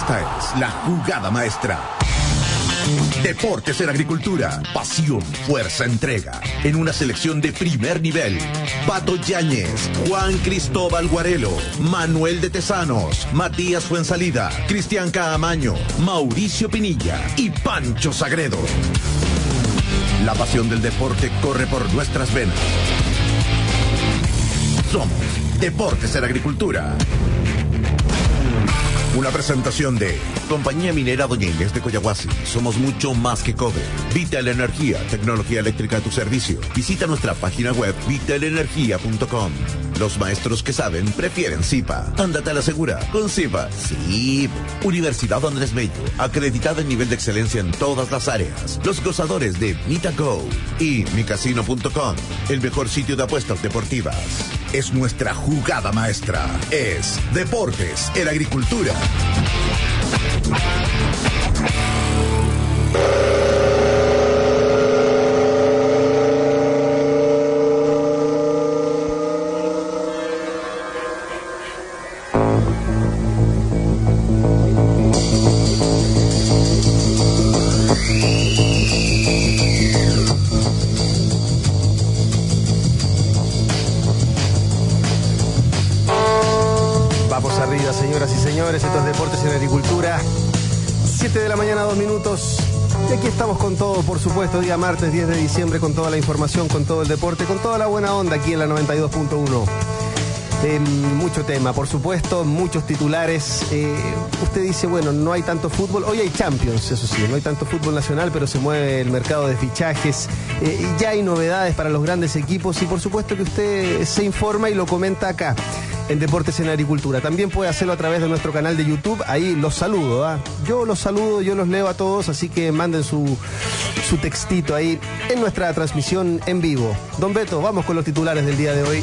Esta es la jugada maestra. Deportes en Agricultura. Pasión, fuerza, entrega. En una selección de primer nivel. Pato Yáñez, Juan Cristóbal Guarelo, Manuel de Tesanos, Matías Fuensalida, Cristian Caamaño, Mauricio Pinilla y Pancho Sagredo. La pasión del deporte corre por nuestras venas. Somos Deportes en Agricultura. Una presentación de Compañía Minera Doña Inés de Coyahuasi. Somos mucho más que cobre. Vital Energía, tecnología eléctrica a tu servicio. Visita nuestra página web vitalenergia.com. Los maestros que saben prefieren Zipa. Ándate a la segura con Zipa. Sí. Universidad Andrés Bello, acreditada en nivel de excelencia en todas las áreas. Los gozadores de MitaGo y micasino.com, el mejor sitio de apuestas deportivas. Es nuestra jugada maestra. Es Deportes en Agricultura. Estos es Deportes en Agricultura. 7 de la mañana, 2 minutos. Y aquí estamos con todo, por supuesto, día martes 10 de diciembre, con toda la información, con todo el deporte, con toda la buena onda aquí en la 92.1. Mucho tema, por supuesto, muchos titulares. Usted dice, bueno, no hay tanto fútbol. Hoy hay Champions, eso sí, no hay tanto fútbol nacional, pero se mueve el mercado de fichajes. Ya hay novedades para los grandes equipos y por supuesto que usted se informa y lo comenta acá en Deportes en Agricultura. También puede hacerlo a través de nuestro canal de YouTube. Ahí los saludo, ¿ah? Yo los saludo, yo los leo a todos, así que manden su textito ahí en nuestra transmisión en vivo. Don Beto, vamos con los titulares del día de hoy.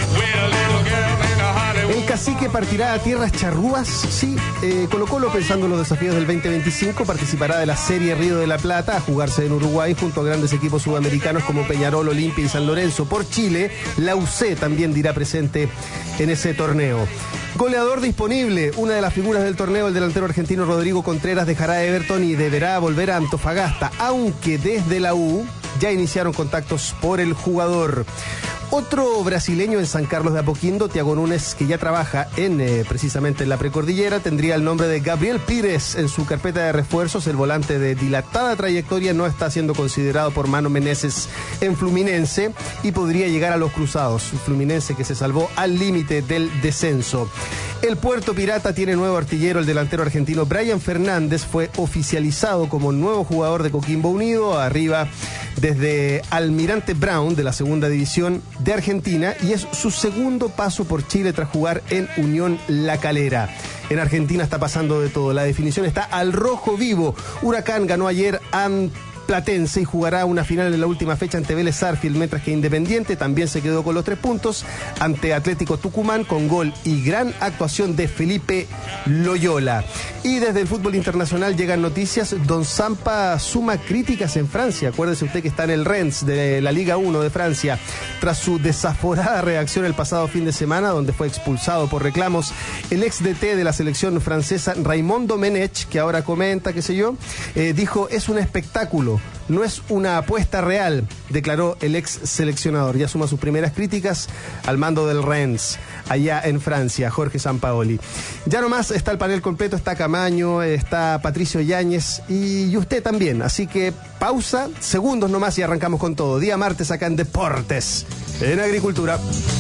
El Cacique partirá a tierras charrúas. Sí, Colo-Colo, pensando en los desafíos del 2025, participará de la Serie Río de la Plata a jugarse en Uruguay junto a grandes equipos sudamericanos como Peñarol, Olimpia y San Lorenzo. Por Chile, la UC también dirá presente en ese torneo. Goleador disponible, una de las figuras del torneo, el delantero argentino Rodrigo Contreras dejará Everton y deberá volver a Antofagasta, aunque desde la U ya iniciaron contactos por el jugador. Otro brasileño en San Carlos de Apoquindo, Thiago Nunes, que ya trabaja precisamente en la precordillera, tendría el nombre de Gabriel Pires en su carpeta de refuerzos. El volante de dilatada trayectoria no está siendo considerado por Mano Meneses en Fluminense y podría llegar a los Cruzados, Fluminense que se salvó al límite del descenso. El Puerto Pirata tiene nuevo artillero. El delantero argentino Brian Fernández fue oficializado como nuevo jugador de Coquimbo Unido, arriba desde Almirante Brown de la segunda división de Argentina, y es su segundo paso por Chile tras jugar en Unión La Calera. En Argentina está pasando de todo, la definición está al rojo vivo. Huracán ganó ayer Platense y jugará una final en la última fecha ante Vélez Sarsfield, mientras que Independiente también se quedó con los 3 puntos ante Atlético Tucumán con gol y gran actuación de Felipe Loyola. Y desde el fútbol internacional llegan noticias. Don Zampa suma críticas en Francia. Acuérdese usted que está en el Rennes de la Liga 1 de Francia tras su desaforada reacción el pasado fin de semana, donde fue expulsado por reclamos el ex DT de la selección francesa Raymond Domenech, que ahora comenta, qué sé yo, dijo: es un espectáculo, no es una apuesta real, declaró el ex seleccionador. Ya suma sus primeras críticas al mando del Rennes, allá en Francia, Jorge Sampaoli. Ya nomás está el panel completo, está Camaño, está Patricio Yáñez y usted también. Así que pausa, segundos nomás y arrancamos con todo. Día martes acá en Deportes, en Agricultura.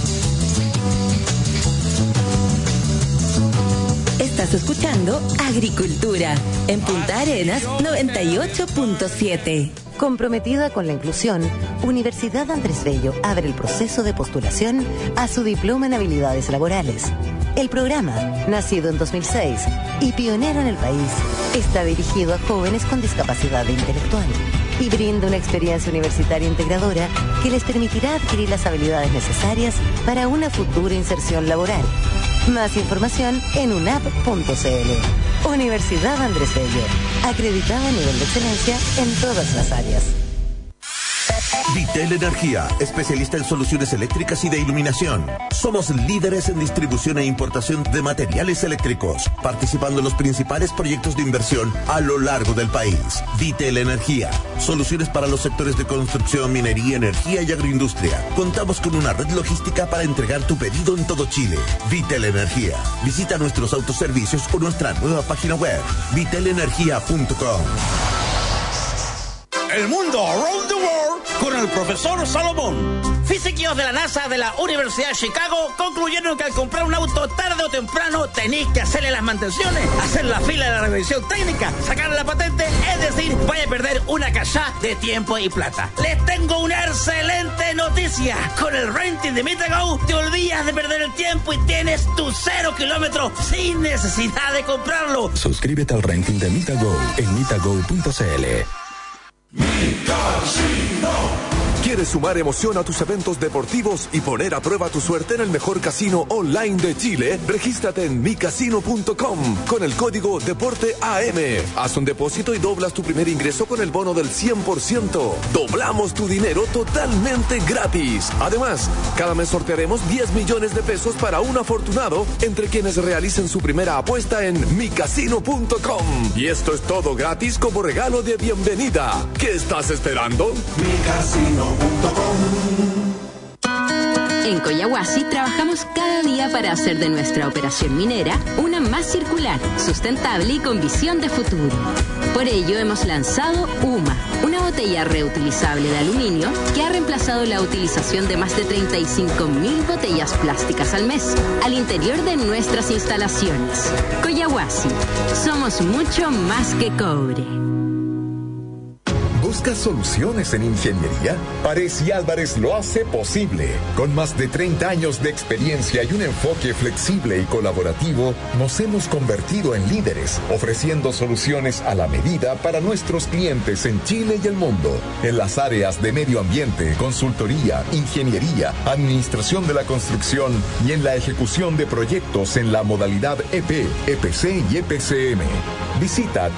Estás escuchando Agricultura en Punta Arenas 98.7. Comprometida con la inclusión, Universidad Andrés Bello abre el proceso de postulación a su diploma en habilidades laborales. El programa, nacido en 2006 y pionero en el país, está dirigido a jóvenes con discapacidad intelectual y brinda una experiencia universitaria integradora que les permitirá adquirir las habilidades necesarias para una futura inserción laboral. Más información en unap.cl. Universidad Andrés Bello, acreditada a nivel de excelencia en todas las áreas. Vitel Energía, especialista en soluciones eléctricas y de iluminación. Somos líderes en distribución e importación de materiales eléctricos, participando en los principales proyectos de inversión a lo largo del país. Vitel Energía, soluciones para los sectores de construcción, minería, energía y agroindustria. Contamos con una red logística para entregar tu pedido en todo Chile. Vitel Energía. Visita nuestros autoservicios o nuestra nueva página web, vitelenergia.com. El mundo around the world con el profesor Salomón. Físicos de la NASA de la Universidad de Chicago concluyeron que al comprar un auto tarde o temprano tenéis que hacerle las mantenciones, hacer la fila de la revisión técnica, sacar la patente, es decir, vaya a perder una cachá de tiempo y plata. Les tengo una excelente noticia. Con el renting de Mitago te olvidas de perder el tiempo y tienes tu 0 kilómetros sin necesidad de comprarlo. Suscríbete al renting de Mitago en mitago.cl. ¿Quieres sumar emoción a tus eventos deportivos y poner a prueba tu suerte en el mejor casino online de Chile? Regístrate en micasino.com con el código DEPORTEAM. Haz un depósito y doblas tu primer ingreso con el bono del 100%. Doblamos tu dinero totalmente gratis. Además, cada mes sortearemos 10 millones de pesos para un afortunado entre quienes realicen su primera apuesta en micasino.com. Y esto es todo gratis como regalo de bienvenida. ¿Qué estás esperando? micasino.com. En Collahuasi trabajamos cada día para hacer de nuestra operación minera una más circular, sustentable y con visión de futuro. Por ello hemos lanzado UMA, una botella reutilizable de aluminio que ha reemplazado la utilización de más de 35.000 botellas plásticas al mes al interior de nuestras instalaciones. Collahuasi, somos mucho más que cobre. ¿Buscas soluciones en ingeniería? Párez y Álvarez lo hace posible. Con más de 30 años de experiencia y un enfoque flexible y colaborativo, nos hemos convertido en líderes, ofreciendo soluciones a la medida para nuestros clientes en Chile y el mundo. En las áreas de medio ambiente, consultoría, ingeniería, administración de la construcción y en la ejecución de proyectos en la modalidad EP, EPC y EPCM. Visita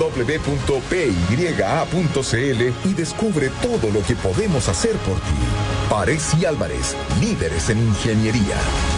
www.pya.cl y descubre todo lo que podemos hacer por ti. Párez y Álvarez, líderes en ingeniería.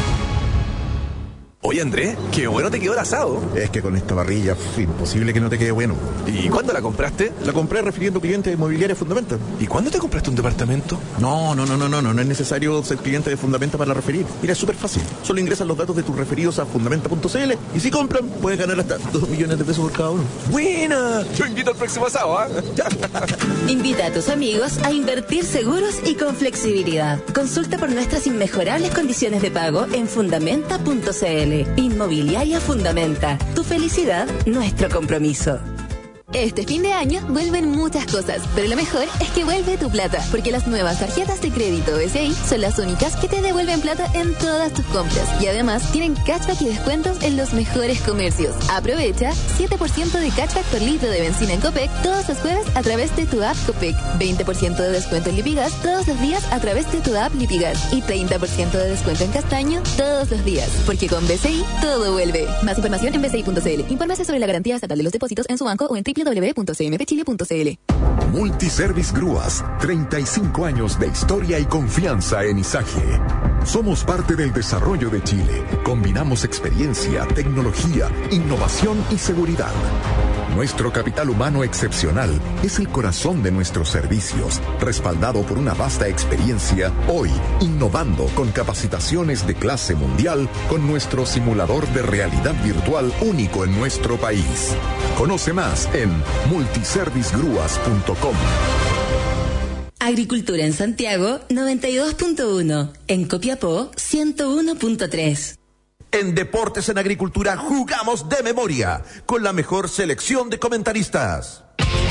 Oye, Andrés, qué bueno te quedó el asado. Es que con esta parrilla imposible que no te quede bueno. ¿Y cuándo la compraste? La compré refiriendo cliente de Inmobiliaria Fundamenta. ¿Y cuándo te compraste un departamento? No es necesario ser cliente de Fundamenta para referir. Mira, es súper fácil. Solo ingresas los datos de tus referidos a fundamenta.cl y si compran, puedes ganar hasta 2 millones de pesos por cada uno. ¡Buena! Yo invito al próximo asado, ¿eh? Invita a tus amigos a invertir seguros y con flexibilidad. Consulta por nuestras inmejorables condiciones de pago en fundamenta.cl. Inmobiliaria Fundamenta. Tu felicidad, nuestro compromiso. Este fin de año vuelven muchas cosas, pero lo mejor es que vuelve tu plata, porque las nuevas tarjetas de crédito BCI son las únicas que te devuelven plata en todas tus compras y además tienen cashback y descuentos en los mejores comercios. Aprovecha 7% de cashback por litro de benzina en Copec todos los jueves a través de tu app Copec, 20% de descuento en Lipigas todos los días a través de tu app Lipigas y 30% de descuento en Castaño todos los días, porque con BCI todo vuelve. Más información en bci.cl. Infórmese sobre la garantía estatal de los depósitos en su banco o en www.cmpchile.cl. Multiservice Grúas, 35 años de historia y confianza en Izaje. Somos parte del desarrollo de Chile. Combinamos experiencia, tecnología, innovación y seguridad. Nuestro capital humano excepcional es el corazón de nuestros servicios, respaldado por una vasta experiencia, hoy innovando con capacitaciones de clase mundial con nuestro simulador de realidad virtual único en nuestro país. Conoce más en multiservicegrúas.com. Agricultura en Santiago 92.1, en Copiapó 101.3. En Deportes en Agricultura jugamos de memoria, con la mejor selección de comentaristas.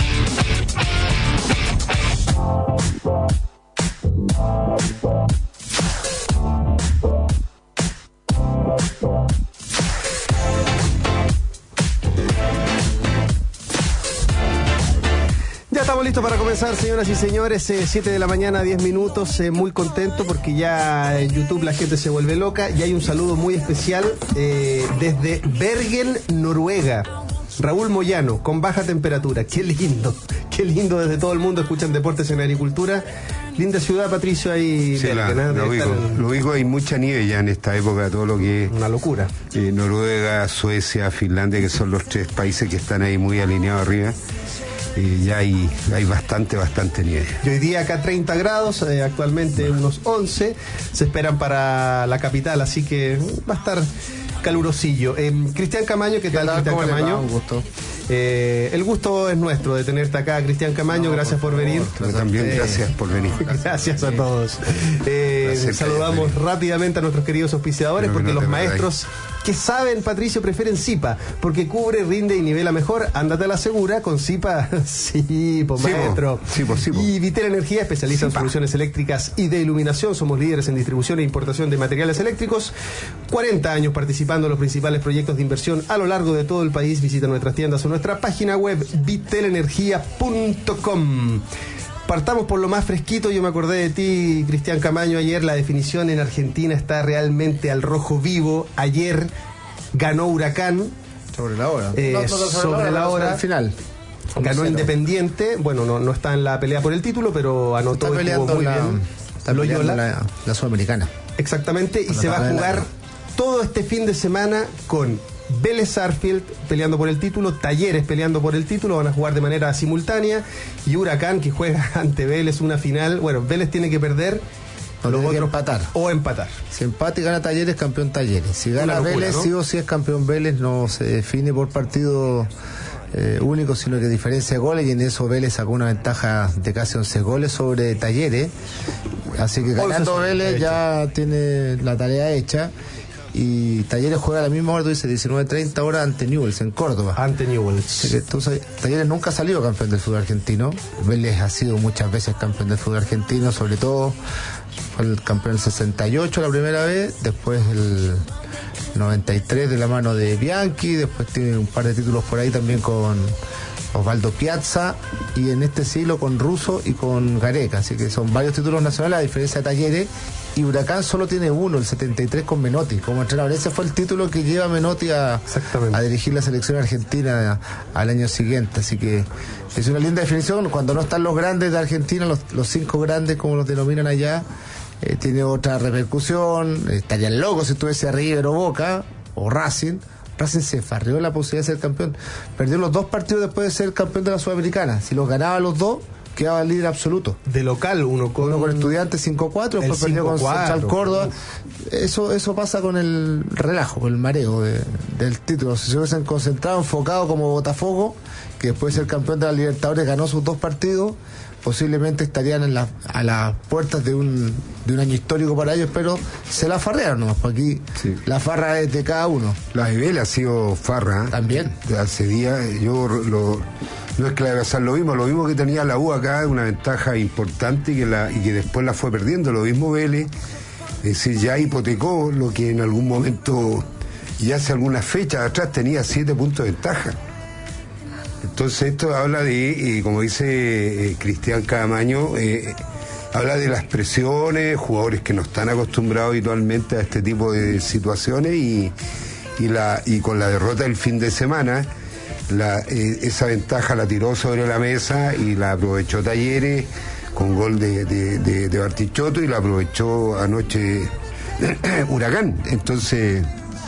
Ya estamos listos para comenzar, señoras y señores. 7 de la mañana, 10 minutos. Muy contento porque ya en YouTube la gente se vuelve loca. Y hay un saludo muy especial desde Bergen, Noruega. Raúl Moyano, con baja temperatura. Qué lindo, Qué lindo, desde todo el mundo escuchan Deportes en Agricultura. Linda ciudad, Patricio, ahí. Sí, lo ubico, hay mucha nieve ya en esta época, todo lo que es... Una locura. Noruega, Suecia, Finlandia, que son los 3 países que están ahí muy alineados arriba. Ya hay bastante nieve. Y hoy día acá 30 grados, actualmente unos 11, se esperan para la capital, así que va a estar calurosillo. Cristian Camaño, ¿qué tal, Cristian Camaño? Un gusto. El gusto es nuestro de tenerte acá, Cristian Camaño, gracias por venir. También gracias por venir. Gracias a todos. Saludamos rápidamente a nuestros queridos auspiciadores, porque los maestros que saben, Patricio, prefieren Zipa, porque cubre, rinde y nivela mejor. Ándate a la segura con Zipa. Sí, pues maestro. Sí. Y Vitel Energía, especialista en soluciones eléctricas y de iluminación. Somos líderes en distribución e importación de materiales eléctricos. 40 años participando en los principales proyectos de inversión a lo largo de todo el país. Visita nuestras tiendas o nuestra página web vitelenergia.com. Partamos por lo más fresquito. Yo me acordé de ti, Cristian Camaño, ayer. La definición en Argentina está realmente al rojo vivo. Ayer ganó Huracán. Sobre la hora. Sobre la hora. Al final. Ganó Independiente. Bueno, no está en la pelea por el título, pero anotó y jugó muy bien. Está peleando la Sudamericana. Exactamente. Y se va a jugar todo este fin de semana con Vélez Sarsfield peleando por el título, Talleres peleando por el título, van a jugar de manera simultánea, y Huracán, que juega ante Vélez una final. Bueno, Vélez tiene que perder empatar. O empatar. Si empate y gana Talleres, campeón Talleres. Si gana locura, Vélez, ¿no? Sí o sí es campeón Vélez. No se define por partido único, sino que diferencia de goles, y en eso Vélez sacó una ventaja de casi 11 goles sobre Talleres. Así que ganando Vélez ya tiene la tarea hecha. Y Talleres juega a la misma hora, tú dices, 19:30 horas ante Newell's en Córdoba. Ante Newell's. Talleres nunca ha salido campeón del fútbol argentino. Vélez ha sido muchas veces campeón del fútbol argentino, sobre todo fue el campeón del 68 la primera vez, después el 93 de la mano de Bianchi, después tiene un par de títulos por ahí también con Osvaldo Piazza, y en este siglo con Russo y con Gareca, así que son varios títulos nacionales a diferencia de Talleres. Y Huracán solo tiene uno, el 73 con Menotti como entrenador. Ese fue el título que lleva Menotti a dirigir la selección argentina al año siguiente. Así que es una linda definición. Cuando no están los grandes de Argentina, los 5 grandes como los denominan allá, tiene otra repercusión. Estarían locos si estuviese River o Boca o Racing. Racing se farreó la posibilidad de ser campeón. Perdió los 2 partidos después de ser campeón de la Sudamericana. Si los ganaba los 2, quedaba líder absoluto. De local, uno con Estudiantes 5-4, después perdió con Central Córdoba. Eso pasa con el relajo, con el mareo del título. Si se hubiesen concentrado, enfocado como Botafogo, que después de ser campeón de la Libertadores ganó sus 2 partidos, posiblemente estarían a las puertas de un año histórico para ellos, pero se la farrearon nomás, porque aquí la farra es de cada uno. La de Vélez ha sido farra. También. Hace días, no es que la de Bazar lo mismo que tenía la U acá, una ventaja importante y que después la fue perdiendo. Lo mismo Vélez, es decir, ya hipotecó lo que en algún momento, y hace algunas fechas atrás, tenía 7 puntos de ventaja. Entonces esto habla de, como dice Cristian Camaño, habla de las presiones, jugadores que no están acostumbrados habitualmente a este tipo de situaciones, y con la derrota del fin de semana, esa ventaja la tiró sobre la mesa y la aprovechó Talleres con gol de Bartichotto, y la aprovechó anoche Huracán. Entonces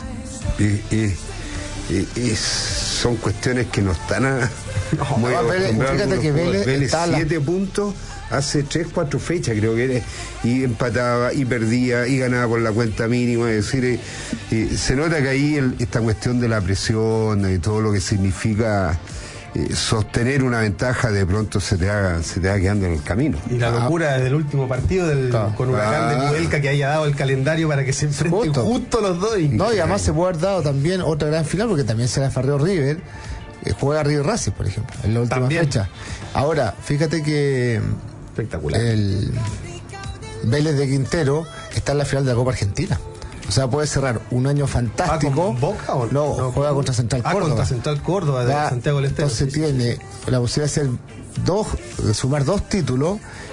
son cuestiones que no están muy acostumbrados. Fíjate que Vélez 7 puntos hace 3-4 fechas creo que era, y empataba y perdía y ganaba por la cuenta mínima. Es decir, se nota que ahí esta cuestión de la presión, de todo lo que significa sostener una ventaja, de pronto se te va quedando en el camino. Y la locura desde el último partido con Huracán de Mudelca, que haya dado el calendario para que se enfrenten justo los dos. Y además se puede haber dado también otra gran final, porque también se la farreó River. Juega River Racing, por ejemplo, en la última fecha. Ahora, fíjate que espectacular. El Vélez de Quintero está en la final de la Copa Argentina. O sea, puede cerrar un año fantástico. ¿Con Boca o no? Juega contra Central Córdoba. Contra Central Córdoba de Santiago del Estero. Entonces tiene la posibilidad de sumar 2 títulos,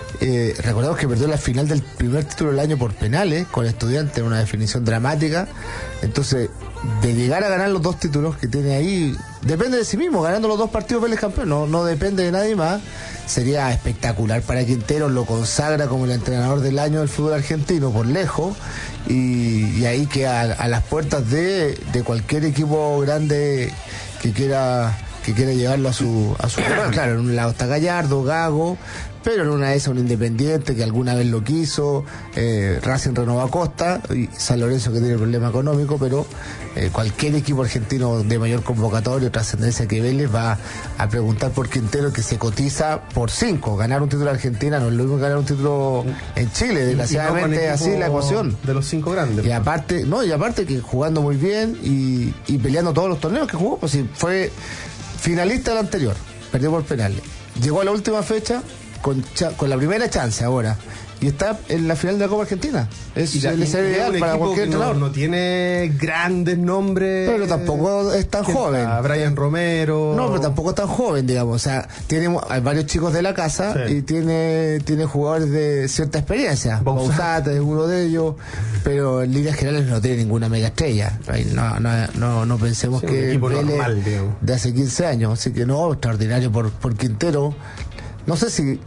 Recordemos que perdió la final del primer título del año por penales con Estudiantes en una definición dramática. Entonces, de llegar a ganar los 2 títulos que tiene ahí, depende de sí mismo. Ganando los 2 partidos Vélez campeón, no depende de nadie más. Sería espectacular para Quintero, lo consagra como el entrenador del año del fútbol argentino por lejos, y ahí queda a las puertas de cualquier equipo grande que quiera llevarlo a su lugar. Claro, en un lado está Gallardo, Gago, pero en una de esas un Independiente que alguna vez lo quiso, Racing renovó a Costa, y San Lorenzo que tiene problema económico, pero cualquier equipo argentino de mayor convocatoria o trascendencia que Vélez va a preguntar por Quintero, que se cotiza por 5. Ganar un título en Argentina no es lo mismo que ganar un título en Chile, desgraciadamente es así la ecuación. De los 5 grandes. Y aparte que jugando muy bien y peleando todos los torneos que jugó, pues si fue finalista del anterior, perdió por penales. Llegó a la última fecha con la primera chance ahora, y está en la final de la Copa Argentina. Es el escenario ideal para cualquier entrenador. No tiene grandes nombres, pero tampoco es tan joven. Brian Romero. No, pero tampoco es tan joven, digamos. O sea, hay varios chicos de la casa, sí, y tiene jugadores de cierta experiencia. Bausat es uno de ellos, pero en líneas generales no tiene ninguna mega estrella. No pensemos que Vélez normal, de hace 15 años. Así que no, extraordinario por Quintero. No sé si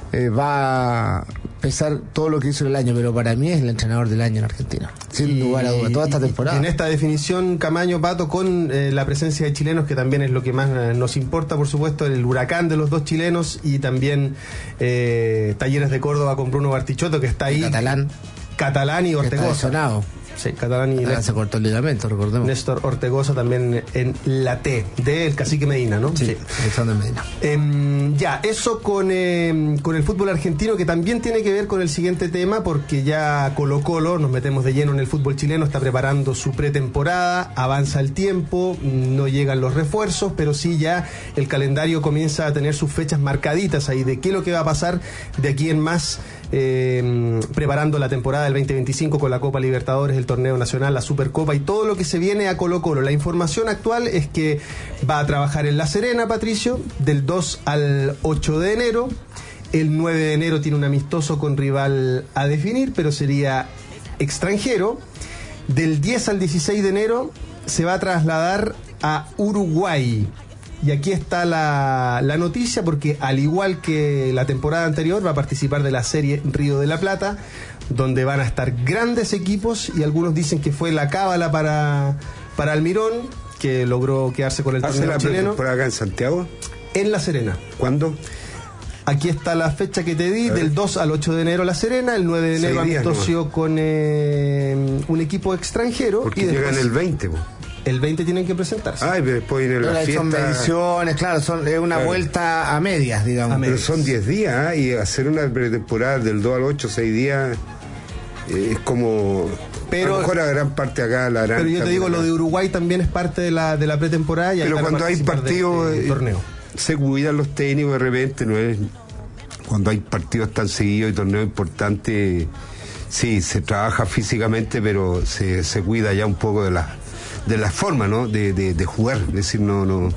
va a pesar todo lo que hizo en el año, pero para mí es el entrenador del año en Argentina, sin lugar a duda, toda esta temporada. En esta definición, Camaño, Pato, con la presencia de chilenos, que también es lo que más nos importa, por supuesto, el huracán de los 2 chilenos, y también Talleres de Córdoba con Bruno Bartichotto, que está ahí. Catalán y Ortegoza. Sí, Catalán y se cortó el ligamento, recordemos. Néstor Ortegoza también en la T del Cacique Medina, ¿no? Sí. Alexander Medina. Ya, eso con el fútbol argentino, que también tiene que ver con el siguiente tema, porque ya Colo-Colo, nos metemos de lleno en el fútbol chileno, está preparando su pretemporada, avanza el tiempo, no llegan los refuerzos, pero sí ya el calendario comienza a tener sus fechas marcaditas ahí, de qué es lo que va a pasar de aquí en más, preparando la temporada del 2025 con la Copa Libertadores, el Torneo Nacional, la Supercopa y todo lo que se viene a Colo-Colo. La información actual es que va a trabajar en La Serena, Patricio, del 2 al 8 de enero. El 9 de enero tiene un amistoso con rival a definir, pero sería extranjero. Del 10 al 16 de enero se va a trasladar a Uruguay. Y aquí está la noticia, porque al igual que la temporada anterior va a participar de la serie Río de la Plata, donde van a estar grandes equipos, y algunos dicen que fue la cábala para Almirón, que logró quedarse con el torneo chileno. ¿Por acá en Santiago? En La Serena. ¿Cuándo? Aquí está la fecha que te di, del 2 al 8 de enero La Serena, el 9 de enero amistoso con un equipo extranjero. Porque y después, llegan el 20, el 20 tienen que presentarse. Ay, pero después viene la fiesta. Son mediciones, claro, es una vuelta a medias, digamos. Pero son 10 días, y hacer una pretemporada del 2 al 8, 6 días, es como... Pero, a lo mejor a gran parte acá la gran... Pero yo te digo, lo de Uruguay también es parte de la pretemporada. Y pero cuando hay partidos, torneo, se cuidan los técnicos de repente, no es... Cuando hay partidos tan seguidos y torneos importantes, sí, se trabaja físicamente, pero se cuida ya un poco de la forma, ¿no? De jugar. Es decir, no.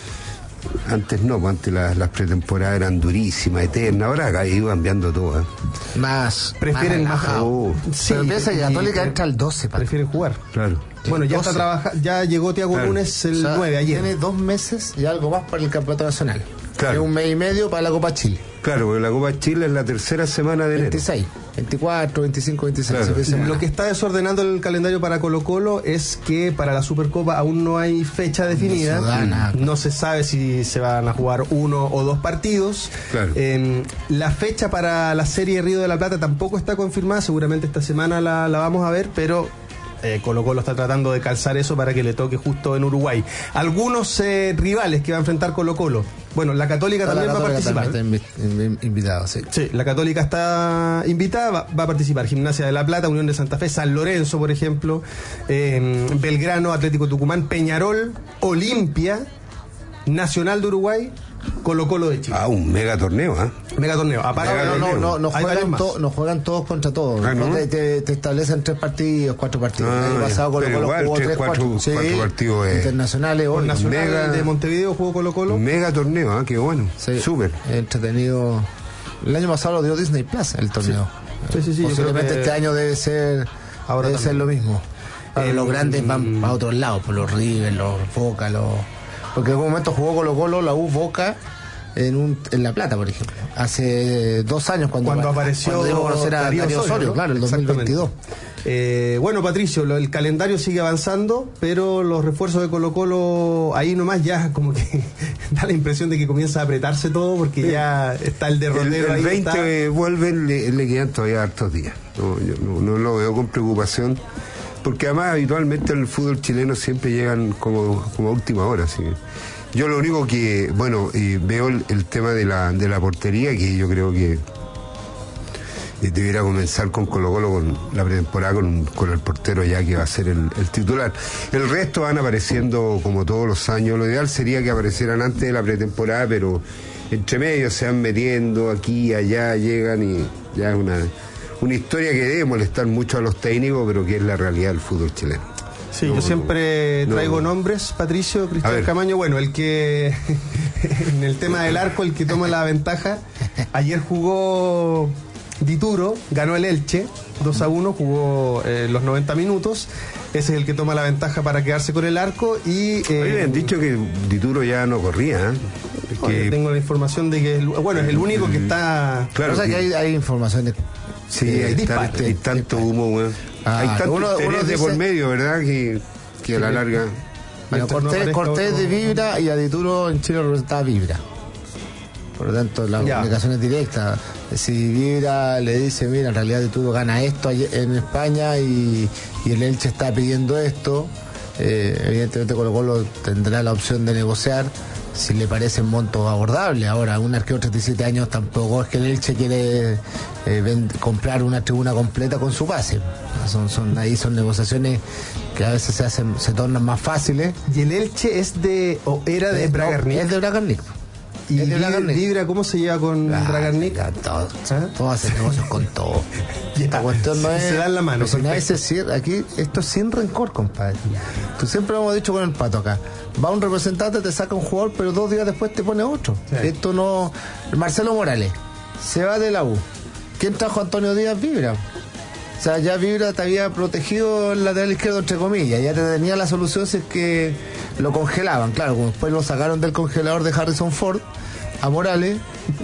Antes no, antes las pretemporadas eran durísimas, eternas. Ahora acá iba cambiando todo. Prefieren más. Sí, pero piensa que Católica entra al 12. Prefieren jugar. Claro. Bueno, ya está ya llegó Thiago Nunes el 9 ayer. Tiene 2 meses y algo más para el campeonato nacional. Claro. Tiene 1 mes y medio para la Copa Chile. Claro, porque la Copa Chile es la tercera semana de enero. 26, 24, 25, 26. Claro. Lo que está desordenando el calendario para Colo-Colo es que para la Supercopa aún no hay fecha definida. No se sabe si se van a jugar 1 o 2 partidos. Claro. La fecha para la serie Río de la Plata tampoco está confirmada. Seguramente esta semana la vamos a ver, pero... Colo-Colo está tratando de calzar eso para que le toque justo en Uruguay. Algunos rivales que va a enfrentar Colo-Colo. Bueno, la Católica también va a participar. Está invitado, sí. Sí, la Católica está invitada, va a participar. Gimnasia de La Plata, Unión de Santa Fe, San Lorenzo, por ejemplo, Belgrano, Atlético Tucumán, Peñarol, Olimpia, Nacional de Uruguay, Colo-Colo de Chile. Un mega torneo, Mega torneo. No juegan todos contra todos. ¿No? Te establecen 3 partidos, 4 partidos. El año pasado Colo-Colo jugó 4 partidos internacionales. Por Nacional mega, de Montevideo jugó Colo-Colo. Mega torneo, qué bueno. Sí, súper entretenido El año pasado lo dio Disney Plus, el torneo. Sí, posiblemente este año debe ser lo mismo. Los grandes van a otros lados, por los River, los Boca, porque en algún momento jugó Colo-Colo, la U, Boca en La Plata, por ejemplo. Hace 2 años cuando apareció, cuando dio a conocer a Darío Osorio, ¿no? Claro, el 2022. Bueno, Patricio, el calendario sigue avanzando, pero los refuerzos de Colo-Colo ahí nomás ya como que da la impresión de que comienza a apretarse todo, porque ya está el derrotero ahí. El 20 vuelven, le quedan todavía hartos días. Yo no lo veo con preocupación, porque además habitualmente en el fútbol chileno siempre llegan como a última hora. Así que yo lo único que, veo el tema de la portería, que yo creo que debiera comenzar con Colo-Colo, con la pretemporada, con el portero ya que va a ser el titular. El resto van apareciendo como todos los años. Lo ideal sería que aparecieran antes de la pretemporada, pero entre medio se van metiendo aquí y allá, llegan, y ya es una historia que debe molestar mucho a los técnicos, pero que es la realidad del fútbol chileno. Sí, yo siempre traigo nombres, Patricio, Cristian Camaño. Bueno, el que en el tema del arco, el que toma la ventaja. Ayer jugó Dituro, ganó el Elche 2-1, jugó los 90 minutos. Ese es el que toma la ventaja para quedarse con el arco. Y me han dicho que Dituro ya no corría, que tengo la información de que es el único que está. Claro, o sea, que hay informaciones. Sí, hay tanto humo, weón. Hay tanto interés de por medio, ¿verdad? Que a la larga. Bueno, Cortés de Vibra, y a Dituro en Chile representaba Vibra. Por lo tanto, la comunicación es directa. Si Vibra le dice, mira, en realidad Dituro gana esto en España y el Elche está pidiendo esto, evidentemente Colo-Colo tendrá la opción de negociar si le parecen montos abordables. Ahora, un arquero de 37 años tampoco es que el Elche quiere comprar una tribuna completa con su pase. Ahí son negociaciones que a veces se tornan más fáciles. ¿Y el Elche era de Bragarnik? Es de Bragarnik. ¿Y Vibra cómo se lleva con Bragarnik? Todos hacen negocios con todo. Esta cuestión no es. Se dan la mano. Aquí esto es sin rencor, compadre. Tú siempre lo hemos dicho con el Pato acá. Va un representante, te saca un jugador, pero 2 días después te pone otro. Sí. Esto no. Marcelo Morales se va de la U. ¿Quién trajo a Antonio Díaz? Vibra. O sea, ya Vibra te había protegido el lateral izquierdo, entre comillas. Ya te tenía la solución si es que lo congelaban. Claro, como después lo sacaron del congelador de Harrison Ford a Morales,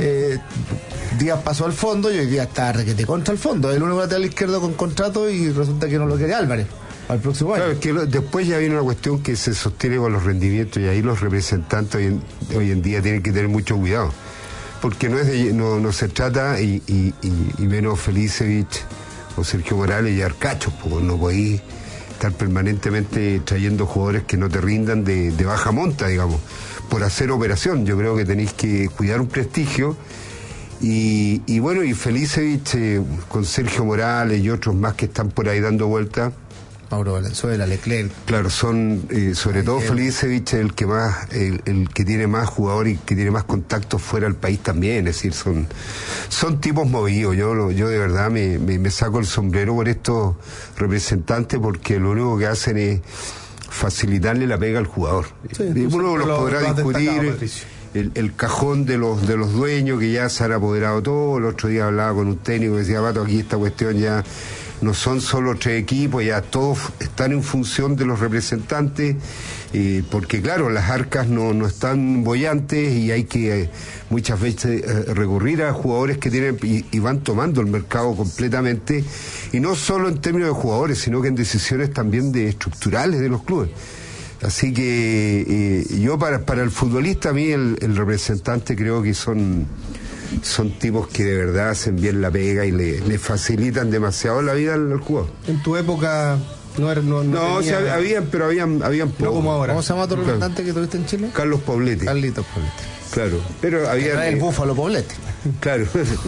Díaz pasó al fondo y hoy día está requete contra el fondo. Es el único lateral izquierdo con contrato y resulta que no lo quiere Álvarez al próximo año. Claro, que después ya viene una cuestión que se sostiene con los rendimientos, y ahí los representantes hoy en día tienen que tener mucho cuidado, porque no se trata, y menos Felicevich o Sergio Morales y Arcacho, porque no podéis estar permanentemente trayendo jugadores que no te rindan de baja monta, digamos, por hacer operación. Yo creo que tenéis que cuidar un prestigio, y Felicevich con Sergio Morales y otros más que están por ahí dando vueltas. Mauro Valenzuela, Leclerc. Claro, son sobre todo Felicevich el que tiene más jugadores y que tiene más contactos fuera del país también. Es decir, son tipos movidos. Yo de verdad me saco el sombrero por estos representantes, porque lo único que hacen es facilitarle la pega al jugador. Uno los podrá discutir. El cajón de los dueños, que ya se han apoderado todo. El otro día hablaba con un técnico que decía, Pato, aquí esta cuestión ya no son solo 3 equipos, ya todos están en función de los representantes, porque claro, las arcas no están bollantes, y hay que muchas veces recurrir a jugadores que tienen y van tomando el mercado completamente, y no solo en términos de jugadores, sino que en decisiones también estructurales de los clubes. Así que yo para el futbolista, a mí el representante creo que son tipos que de verdad hacen bien la pega y le facilitan demasiado la vida al jugador. En tu época no tenía... o sea, habían pocos. No como ahora. ¿Cómo se llama tu representante que tuviste en Chile? Carlos Poblete. Carlitos Poblete. Claro, pero había... Era el Búfalo Poblete. Claro.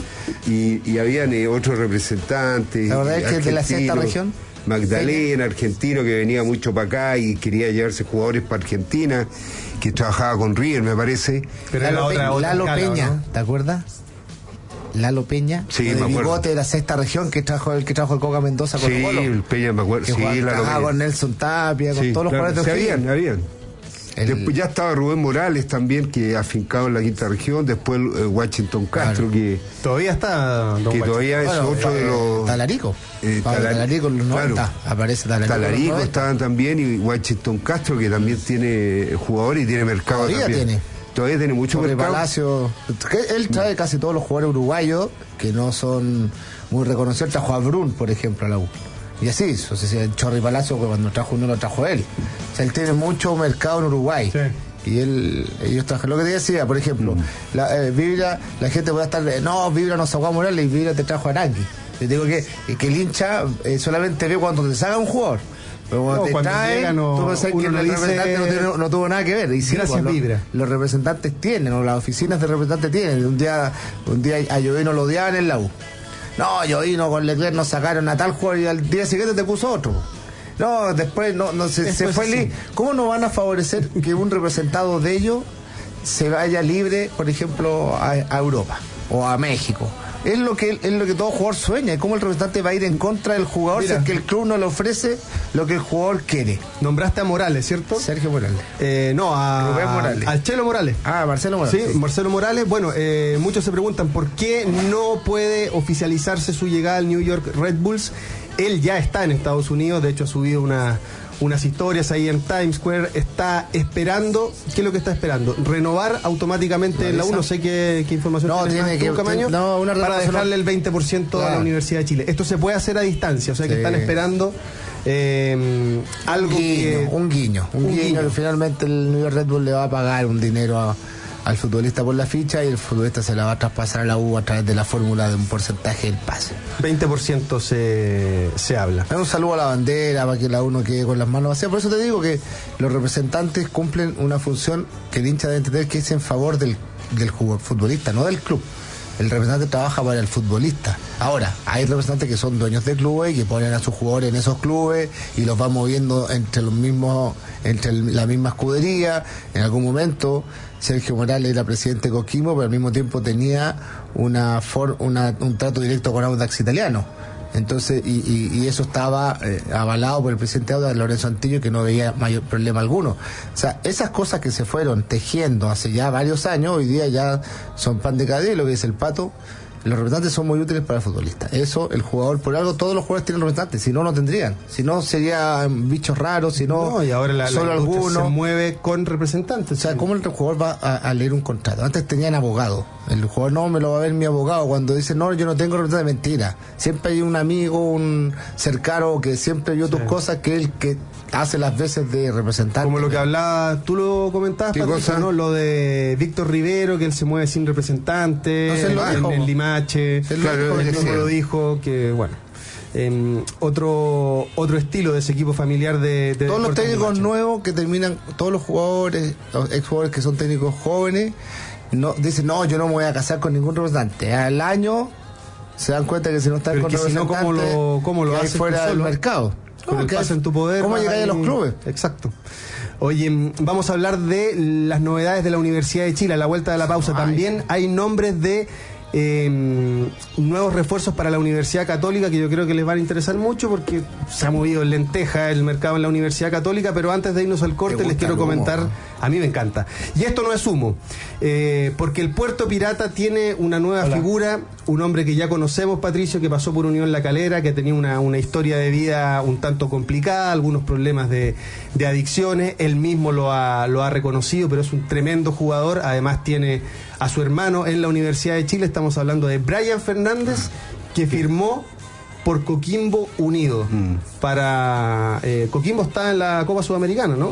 y habían otros representantes. ¿La verdad es que de la sexta región? Magdalena, argentino, que venía mucho para acá y quería llevarse jugadores para Argentina, que trabajaba con River, me parece. Pero Lalo Peña, ¿no? ¿Te acuerdas? Lalo Peña, sí, de bigote de la sexta región, que trajo el Coca Mendoza con el Peña, me acuerdo. Que trabajaba con Nelson Tapia, con todos los jugadores de habían. Después ya estaba Rubén Morales también, que afincado en la quinta región. Después Washington Castro, que todavía está. Que todavía es otro de los. Talarico. Talarico en los 90. Claro. Aparece Talarico. Talarico estaban también, y Washington Castro, que también tiene jugadores y tiene mercado también. Todavía tiene mucho mercado. Palacio, él trae casi todos los jugadores uruguayos que no son muy reconocidos. Trajo a Brun, por ejemplo, a la U. Y así, o sea, el Chorri Palacio, que cuando trajo uno lo trajo él. O sea, él tiene mucho mercado en Uruguay. Sí. Y ellos trajeron lo que te decía, por ejemplo, Vibra, la gente puede estar, no, Vibra nos sacó a Morales y Vibra te trajo a Arangui. Yo digo que el hincha solamente ve cuando te saca un jugador. Pero cuando te trae, tú pensás que el representante no tuvo nada que ver. Y sí, gracias, Vibra. Los representantes tienen, o las oficinas de representantes tienen. Un día a Llovino lo odiaban en la U. No, Llovino con Leclerc nos sacaron a tal jugador y al día siguiente te puso otro. No, después se fue el... ¿Cómo no van a favorecer que un representado de ellos se vaya libre, por ejemplo, a Europa o a México? Es lo que todo jugador sueña. ¿Cómo el representante va a ir en contra del jugador si es que el club no le ofrece lo que el jugador quiere? Nombraste a Morales, ¿cierto? Sergio Morales. No, a Rubén Morales. Al Chelo Morales. Marcelo Morales. Sí, Marcelo Morales. Bueno, muchos se preguntan por qué no puede oficializarse su llegada al New York Red Bulls. Él ya está en Estados Unidos, de hecho ha subido unas historias ahí en Times Square. Está esperando, ¿qué es lo que está esperando? Renovar automáticamente en la U, no sé qué información tiene que Camaño, para dejarle el 20% a la Universidad de Chile. Esto se puede hacer a distancia, o sea que están esperando algo un guiño que finalmente el New York Red Bull le va a pagar un dinero al futbolista por la ficha, y el futbolista se la va a traspasar a la U a través de la fórmula de un porcentaje del pase. 20% se habla. Un saludo a la bandera para que la U no quede con las manos vacías. Por eso te digo que los representantes cumplen una función que el hincha debe entender, que es en favor del futbolista, no del club. El representante trabaja para el futbolista. Ahora, hay representantes que son dueños de clubes y que ponen a sus jugadores en esos clubes y los va moviendo entre la misma escudería. En algún momento Sergio Morales era presidente de Coquimbo, pero al mismo tiempo tenía un trato directo con Audax Italiano. Entonces, y eso estaba avalado por el presidente Audax, Lorenzo Antillo, que no veía mayor problema alguno. O sea, esas cosas que se fueron tejiendo hace ya varios años, hoy día ya son pan de cada día. Lo que dice el Pato, los representantes son muy útiles para el futbolista. Eso, el jugador, por algo, todos los jugadores tienen representantes, si no, no tendrían. Si no, serían bichos raros, si no, y ahora solo algunos. Se mueve con representantes. O sea, ¿cómo el jugador va a leer un contrato? Antes tenían abogado. El jugador, no, me lo va a ver mi abogado. Cuando dice, no, yo no tengo representante, mentira. Siempre hay un amigo, un cercano que siempre vio tus cosas, que es el que hace las veces de representante. Como lo que hablaba, tú lo comentabas, Patricio, ¿no? Lo de Víctor Rivero, que él se mueve sin representante, en Limache, como lo dijo, que bueno. Otro estilo de ese equipo familiar de todos los técnicos nuevos que terminan, todos los jugadores, los exjugadores que son técnicos jóvenes, dicen, no, yo no me voy a casar con ningún representante. Al año se dan cuenta que si no están con representantes, ¿cómo lo haces fuera del mercado? Con el pase en tu poder. ¿Cómo llegáis a los clubes? Exacto. Oye, vamos a hablar de las novedades de la Universidad de Chile. A la vuelta de la pausa también hay nombres de nuevos refuerzos para la Universidad Católica, que yo creo que les van a interesar mucho, porque se ha movido en lenteja el mercado en la Universidad Católica. Pero antes de irnos al corte, les quiero comentar, a mí me encanta, y esto no es humo, porque el Puerto Pirata tiene una nueva figura, un hombre que ya conocemos, Patricio, que pasó por Unión La Calera, que tenía una historia de vida un tanto complicada, algunos problemas de adicciones. Él mismo lo ha reconocido, pero es un tremendo jugador. Además tiene a su hermano en la Universidad de Chile. Estamos hablando de Brian Fernández, que firmó por Coquimbo Unido. Para Coquimbo está en la Copa Sudamericana, ¿no?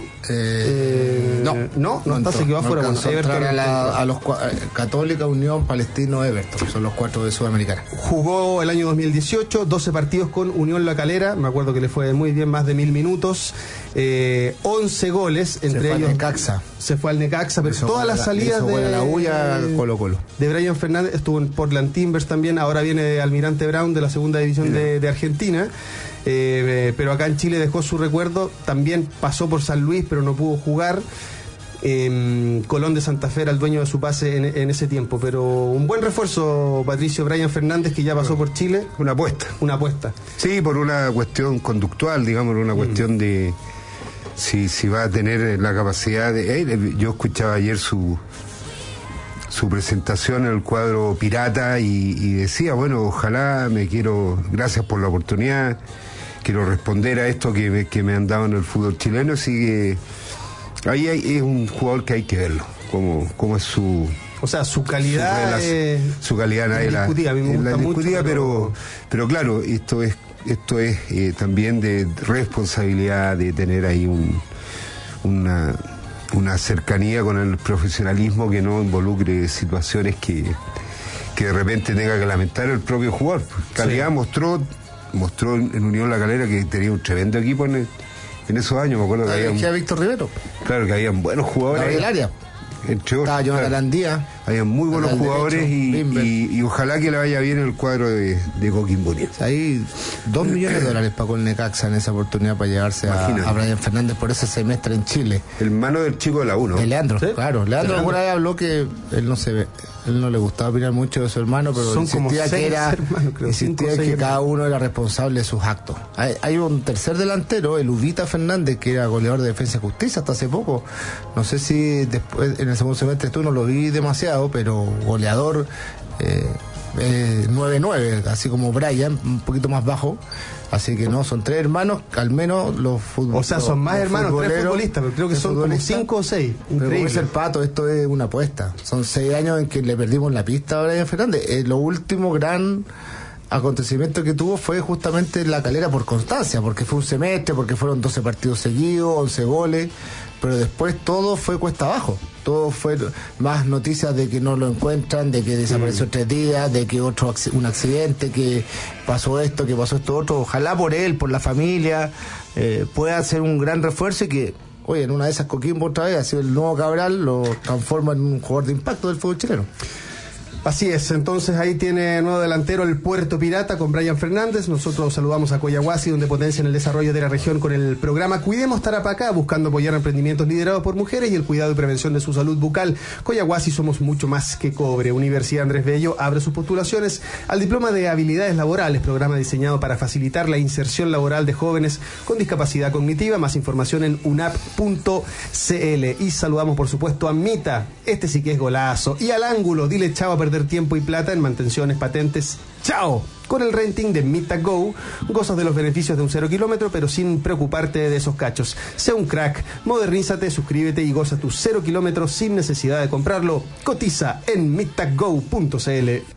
No está, se quedó afuera. A los Católica, Unión, Palestino, Everton, son los 4 de Sudamericana. Jugó el año 2018 12 partidos con Unión La Calera, me acuerdo que le fue muy bien, más de 1000 minutos, 11 goles, entre ellos se fue al Necaxa, pero todas las salidas de la Ulla, Colo-Colo. De Brian Fernández, estuvo en Portland Timbers también, ahora viene de Almirante Brown, de la segunda división de Argentina. Pero acá en Chile dejó su recuerdo. También pasó por San Luis, pero no pudo jugar. Colón de Santa Fe era el dueño de su pase en ese tiempo. Pero un buen refuerzo, Patricio, Brian Fernández, que ya pasó por Chile. Una apuesta. Una apuesta. Sí, por una cuestión conductual, digamos, una cuestión de si va a tener la capacidad de... yo escuchaba ayer su presentación en el cuadro Pirata y decía, bueno, ojalá gracias por la oportunidad, quiero responder a esto que me han dado en el fútbol chileno, así que ahí es un jugador que hay que verlo, cómo es su... O sea, su calidad su calidad nadie la discutida, pero claro, esto es también de responsabilidad, de tener ahí una cercanía con el profesionalismo que no involucre situaciones que de repente tenga que lamentar el propio jugador. Calidad mostró en Unión La Calera que tenía un tremendo equipo en esos años. Me acuerdo que había Víctor Rivero. Claro, que habían buenos jugadores. Del área. Entre otros. Estaba John Alandía. Había muy buenos jugadores y ojalá que le vaya bien el cuadro de Coquimbo. Ahí $2 millones pagó el Necaxa en esa oportunidad para llevarse a Brian Fernández por ese semestre en Chile. El mano del chico de la 1. De Leandro, ¿sí? Claro. Leandro por ahí habló que él no le gustaba opinar mucho de su hermano, pero insistía que cada uno era responsable de sus actos. Hay un tercer delantero, el Ubita Fernández, que era goleador de Defensa y Justicia hasta hace poco. No sé si después en el segundo semestre no lo vi demasiado, pero goleador 9-9, así como Brian, un poquito más bajo. Así que no, son 3 hermanos, al menos los futbolistas. O sea, son más hermanos, 3 futbolistas, pero creo que son como 5 o 6. Pero como dice el Pato, esto es una apuesta. Son 6 años en que le perdimos la pista a Brian Fernández. Lo último gran acontecimiento que tuvo fue justamente La Calera por constancia, porque fue un semestre, porque fueron 12 partidos seguidos, 11 goles, pero después todo fue cuesta abajo. Todo fue más noticias de que no lo encuentran, de que desapareció 3 días, de que un accidente, que pasó esto otro. Ojalá por él, por la familia, pueda hacer un gran refuerzo y que, oye, en una de esas Coquimbo otra vez, ha sido el nuevo Cabral, lo transforma en un jugador de impacto del fútbol chileno. Así es, entonces ahí tiene nuevo delantero el Puerto Pirata con Brian Fernández. Nosotros saludamos a Coyahuasi, donde potencian el desarrollo de la región con el programa Cuidemos Tarapacá, buscando apoyar emprendimientos liderados por mujeres y el cuidado y prevención de su salud bucal. Coyahuasi, somos mucho más que cobre. Universidad Andrés Bello abre sus postulaciones al diploma de habilidades laborales, programa diseñado para facilitar la inserción laboral de jóvenes con discapacidad cognitiva. Más información en unap.cl. Y saludamos por supuesto a Mita, este sí que es golazo, y al ángulo, dile chao a perder tiempo y plata en mantenciones, patentes. ¡Chao! Con el renting de Mita Go, gozas de los beneficios de un 0 kilómetro, pero sin preocuparte de esos cachos. Sé un crack, modernízate, suscríbete y goza tus 0 kilómetros sin necesidad de comprarlo. Cotiza en mitago.cl. Nos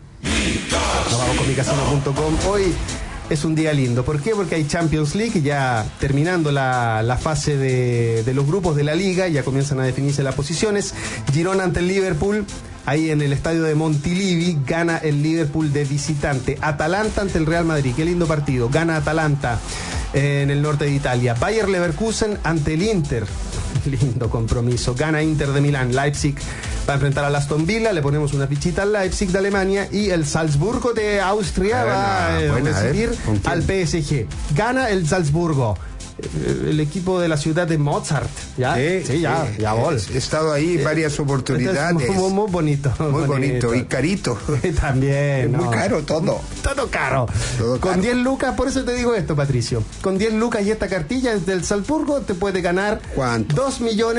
vamos con micasino.com. Hoy es un día lindo. ¿Por qué? Porque hay Champions League, ya terminando la fase de los grupos de la liga, ya comienzan a definirse las posiciones. Girona ante el Liverpool. Ahí en el estadio de Montilivi gana el Liverpool de visitante. Atalanta ante el Real Madrid, qué lindo partido. Gana Atalanta en el norte de Italia. Bayer Leverkusen ante el Inter. Lindo compromiso. Gana Inter de Milán. Leipzig va a enfrentar al Aston Villa. Le ponemos una fichita al Leipzig de Alemania. Y el Salzburgo de Austria va a recibir al PSG. Gana el Salzburgo. El equipo de la ciudad de Mozart. ¿Ya? Sí, ya vol. He estado ahí varias oportunidades. Muy bonito. Muy bonito. Y carito. También. Es muy caro todo. Todo caro. Con 10 lucas, por eso te digo esto, Patricio. Con 10 lucas y esta cartilla del Salzburgo te puede ganar. ¿Cuánto?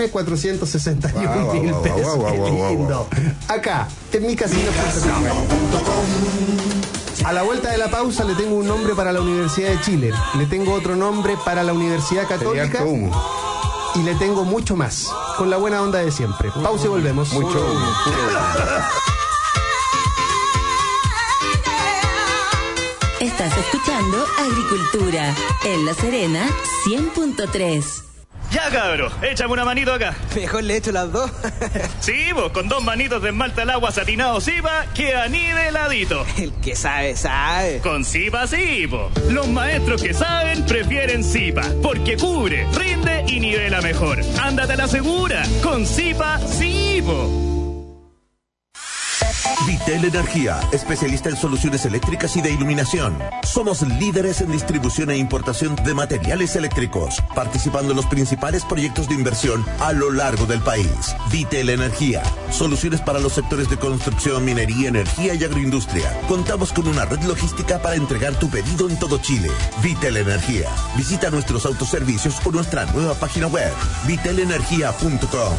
2.461.000 pesos. Qué lindo. Acá, en micasino.com. A la vuelta de la pausa le tengo un nombre para la Universidad de Chile, le tengo otro nombre para la Universidad Católica y le tengo mucho más, con la buena onda de siempre. Pausa y volvemos. Mucho humo. Estás escuchando Agricultura en La Serena 100.3. Ya, cabro, échame una manito acá. Mejor le echo las dos. Sí, vos, con 2 manitos de esmalte al agua satinado Zipa, queda niveladito. El que sabe, sabe. Con Zipa sí, po. Los maestros que saben prefieren Zipa, porque cubre, rinde y nivela mejor. Ándate a la segura, con Zipa sí, po. Vitel Energía, especialista en soluciones eléctricas y de iluminación. Somos líderes en distribución e importación de materiales eléctricos, participando en los principales proyectos de inversión a lo largo del país. Vitel Energía, soluciones para los sectores de construcción, minería, energía y agroindustria. Contamos con una red logística para entregar tu pedido en todo Chile. Vitel Energía. Visita nuestros autoservicios o nuestra nueva página web, vitelenergia.com.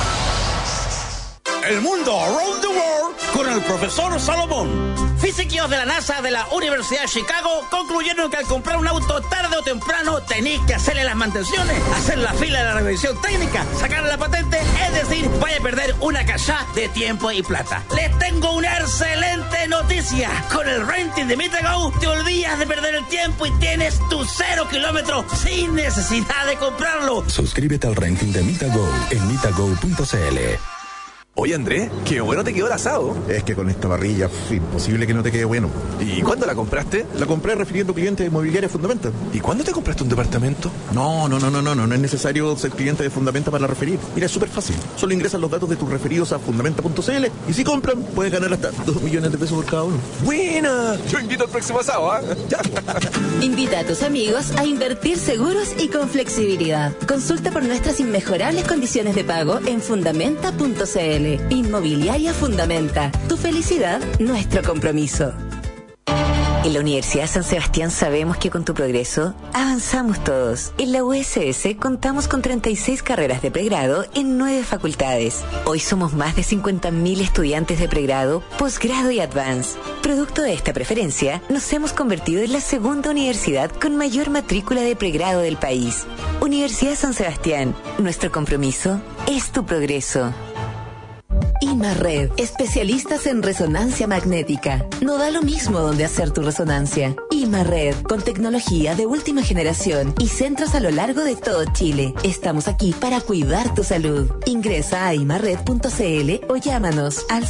El mundo around the world con el profesor Salomón. Físicos de la NASA de la Universidad de Chicago concluyeron que al comprar un auto tarde o temprano tenéis que hacerle las mantenciones, hacer la fila de la revisión técnica, sacar la patente, es decir, vaya a perder una cachá de tiempo y plata. Les tengo una excelente noticia. Con el renting de MitaGo te olvidas de perder el tiempo y tienes tu 0 kilómetros sin necesidad de comprarlo. Suscríbete al renting de MitaGo en mitago.cl. Oye, Andrés, qué bueno te quedó el asado. Es que con esta parrilla, imposible que no te quede bueno. ¿Y cuándo la compraste? La compré refiriendo cliente de Mobiliaria Fundamenta. ¿Y cuándo te compraste un departamento? No es necesario ser cliente de Fundamenta para referir. Mira, es súper fácil. Solo ingresas los datos de tus referidos a fundamenta.cl y si compran, puedes ganar hasta 2 millones de pesos por cada uno. ¡Buena! Yo invito al próximo asado, ¿ah? Ya. Invita a tus amigos a invertir seguros y con flexibilidad. Consulta por nuestras inmejorables condiciones de pago en fundamenta.cl. Inmobiliaria Fundamenta. Tu felicidad, nuestro compromiso. En la Universidad San Sebastián sabemos que con tu progreso avanzamos todos. En la USS contamos con 36 carreras de pregrado en 9 facultades. Hoy somos más de 50.000 estudiantes de pregrado, posgrado y advance. Producto de esta preferencia, nos hemos convertido en la segunda universidad con mayor matrícula de pregrado del país. Universidad San Sebastián, nuestro compromiso es tu progreso. IMARRED, especialistas en resonancia magnética. No da lo mismo donde hacer tu resonancia. IMARRED, con tecnología de última generación y centros a lo largo de todo Chile. Estamos aquí para cuidar tu salud. Ingresa a imarred.cl o llámanos al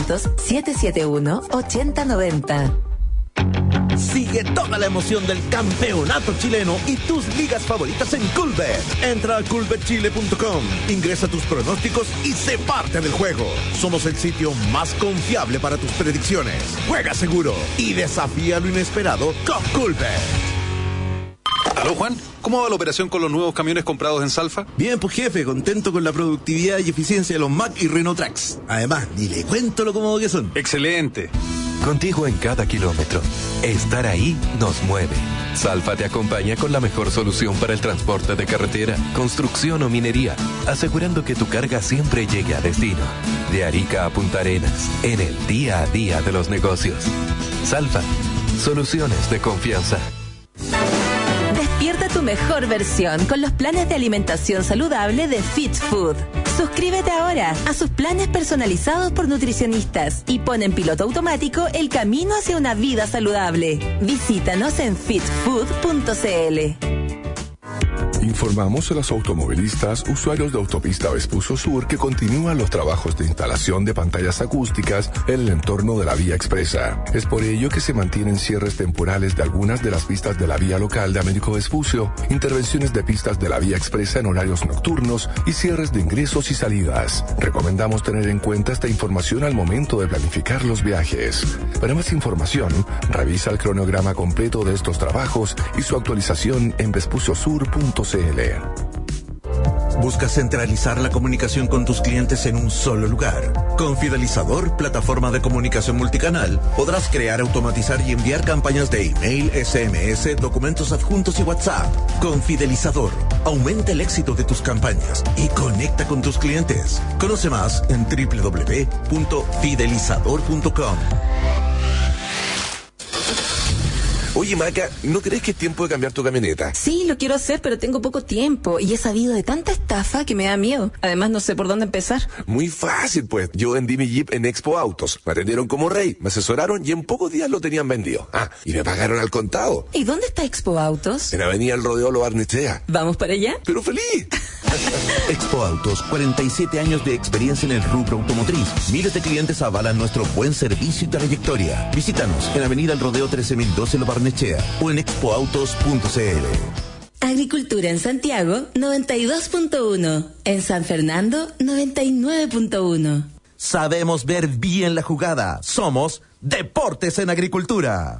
600-771-8090. Sigue toda la emoción del campeonato chileno y tus ligas favoritas en Coolbet. Entra a coolbetchile.com, ingresa tus pronósticos y sé parte del juego. Somos el sitio más confiable para tus predicciones. Juega seguro y desafía lo inesperado con Coolbet. Aló, Juan, ¿cómo va la operación con los nuevos camiones comprados en Salfa? Bien, pues jefe, contento con la productividad y eficiencia de los Mack y Renault Trax. Además, ni le cuento lo cómodo que son. Excelente. Contigo en cada kilómetro. Estar ahí nos mueve. Salfa te acompaña con la mejor solución para el transporte de carretera, construcción o minería, asegurando que tu carga siempre llegue a destino. De Arica a Punta Arenas, en el día a día de los negocios. Salfa, soluciones de confianza. Despierta tu mejor versión con los planes de alimentación saludable de Fit Food. Suscríbete ahora a sus planes personalizados por nutricionistas y pon en piloto automático el camino hacia una vida saludable. Visítanos en fitfood.cl. Informamos a los automovilistas usuarios de Autopista Vespucio Sur que continúan los trabajos de instalación de pantallas acústicas en el entorno de la vía expresa. Es por ello que se mantienen cierres temporales de algunas de las pistas de la vía local de Américo Vespucio, intervenciones de pistas de la vía expresa en horarios nocturnos y cierres de ingresos y salidas. Recomendamos tener en cuenta esta información al momento de planificar los viajes. Para más información, revisa el cronograma completo de estos trabajos y su actualización en vespuciosur.cl. Busca centralizar la comunicación con tus clientes en un solo lugar. Con Fidelizador, plataforma de comunicación multicanal, podrás crear, automatizar y enviar campañas de email, SMS, documentos adjuntos y WhatsApp. Con Fidelizador, aumenta el éxito de tus campañas y conecta con tus clientes. Conoce más en www.fidelizador.com. Oye, Maca, ¿no crees que es tiempo de cambiar tu camioneta? Sí, lo quiero hacer, pero tengo poco tiempo y he sabido de tanta estafa que me da miedo. Además, no sé por dónde empezar. Muy fácil, pues. Yo vendí mi Jeep en Expo Autos. Me atendieron como rey, me asesoraron y en pocos días lo tenían vendido. Ah, y me pagaron al contado. ¿Y dónde está Expo Autos? En Avenida El Rodeo Lo Barnechea. ¿Vamos para allá? ¡Pero feliz! Expo Autos, 47 años de experiencia en el rubro automotriz. Miles de clientes avalan nuestro buen servicio y trayectoria. Visítanos en Avenida El Rodeo 13012 Lo Barnechea o en expoautos.cl. Agricultura en Santiago, 92.1. En San Fernando, 99.1. Sabemos ver bien la jugada. Somos Deportes en Agricultura.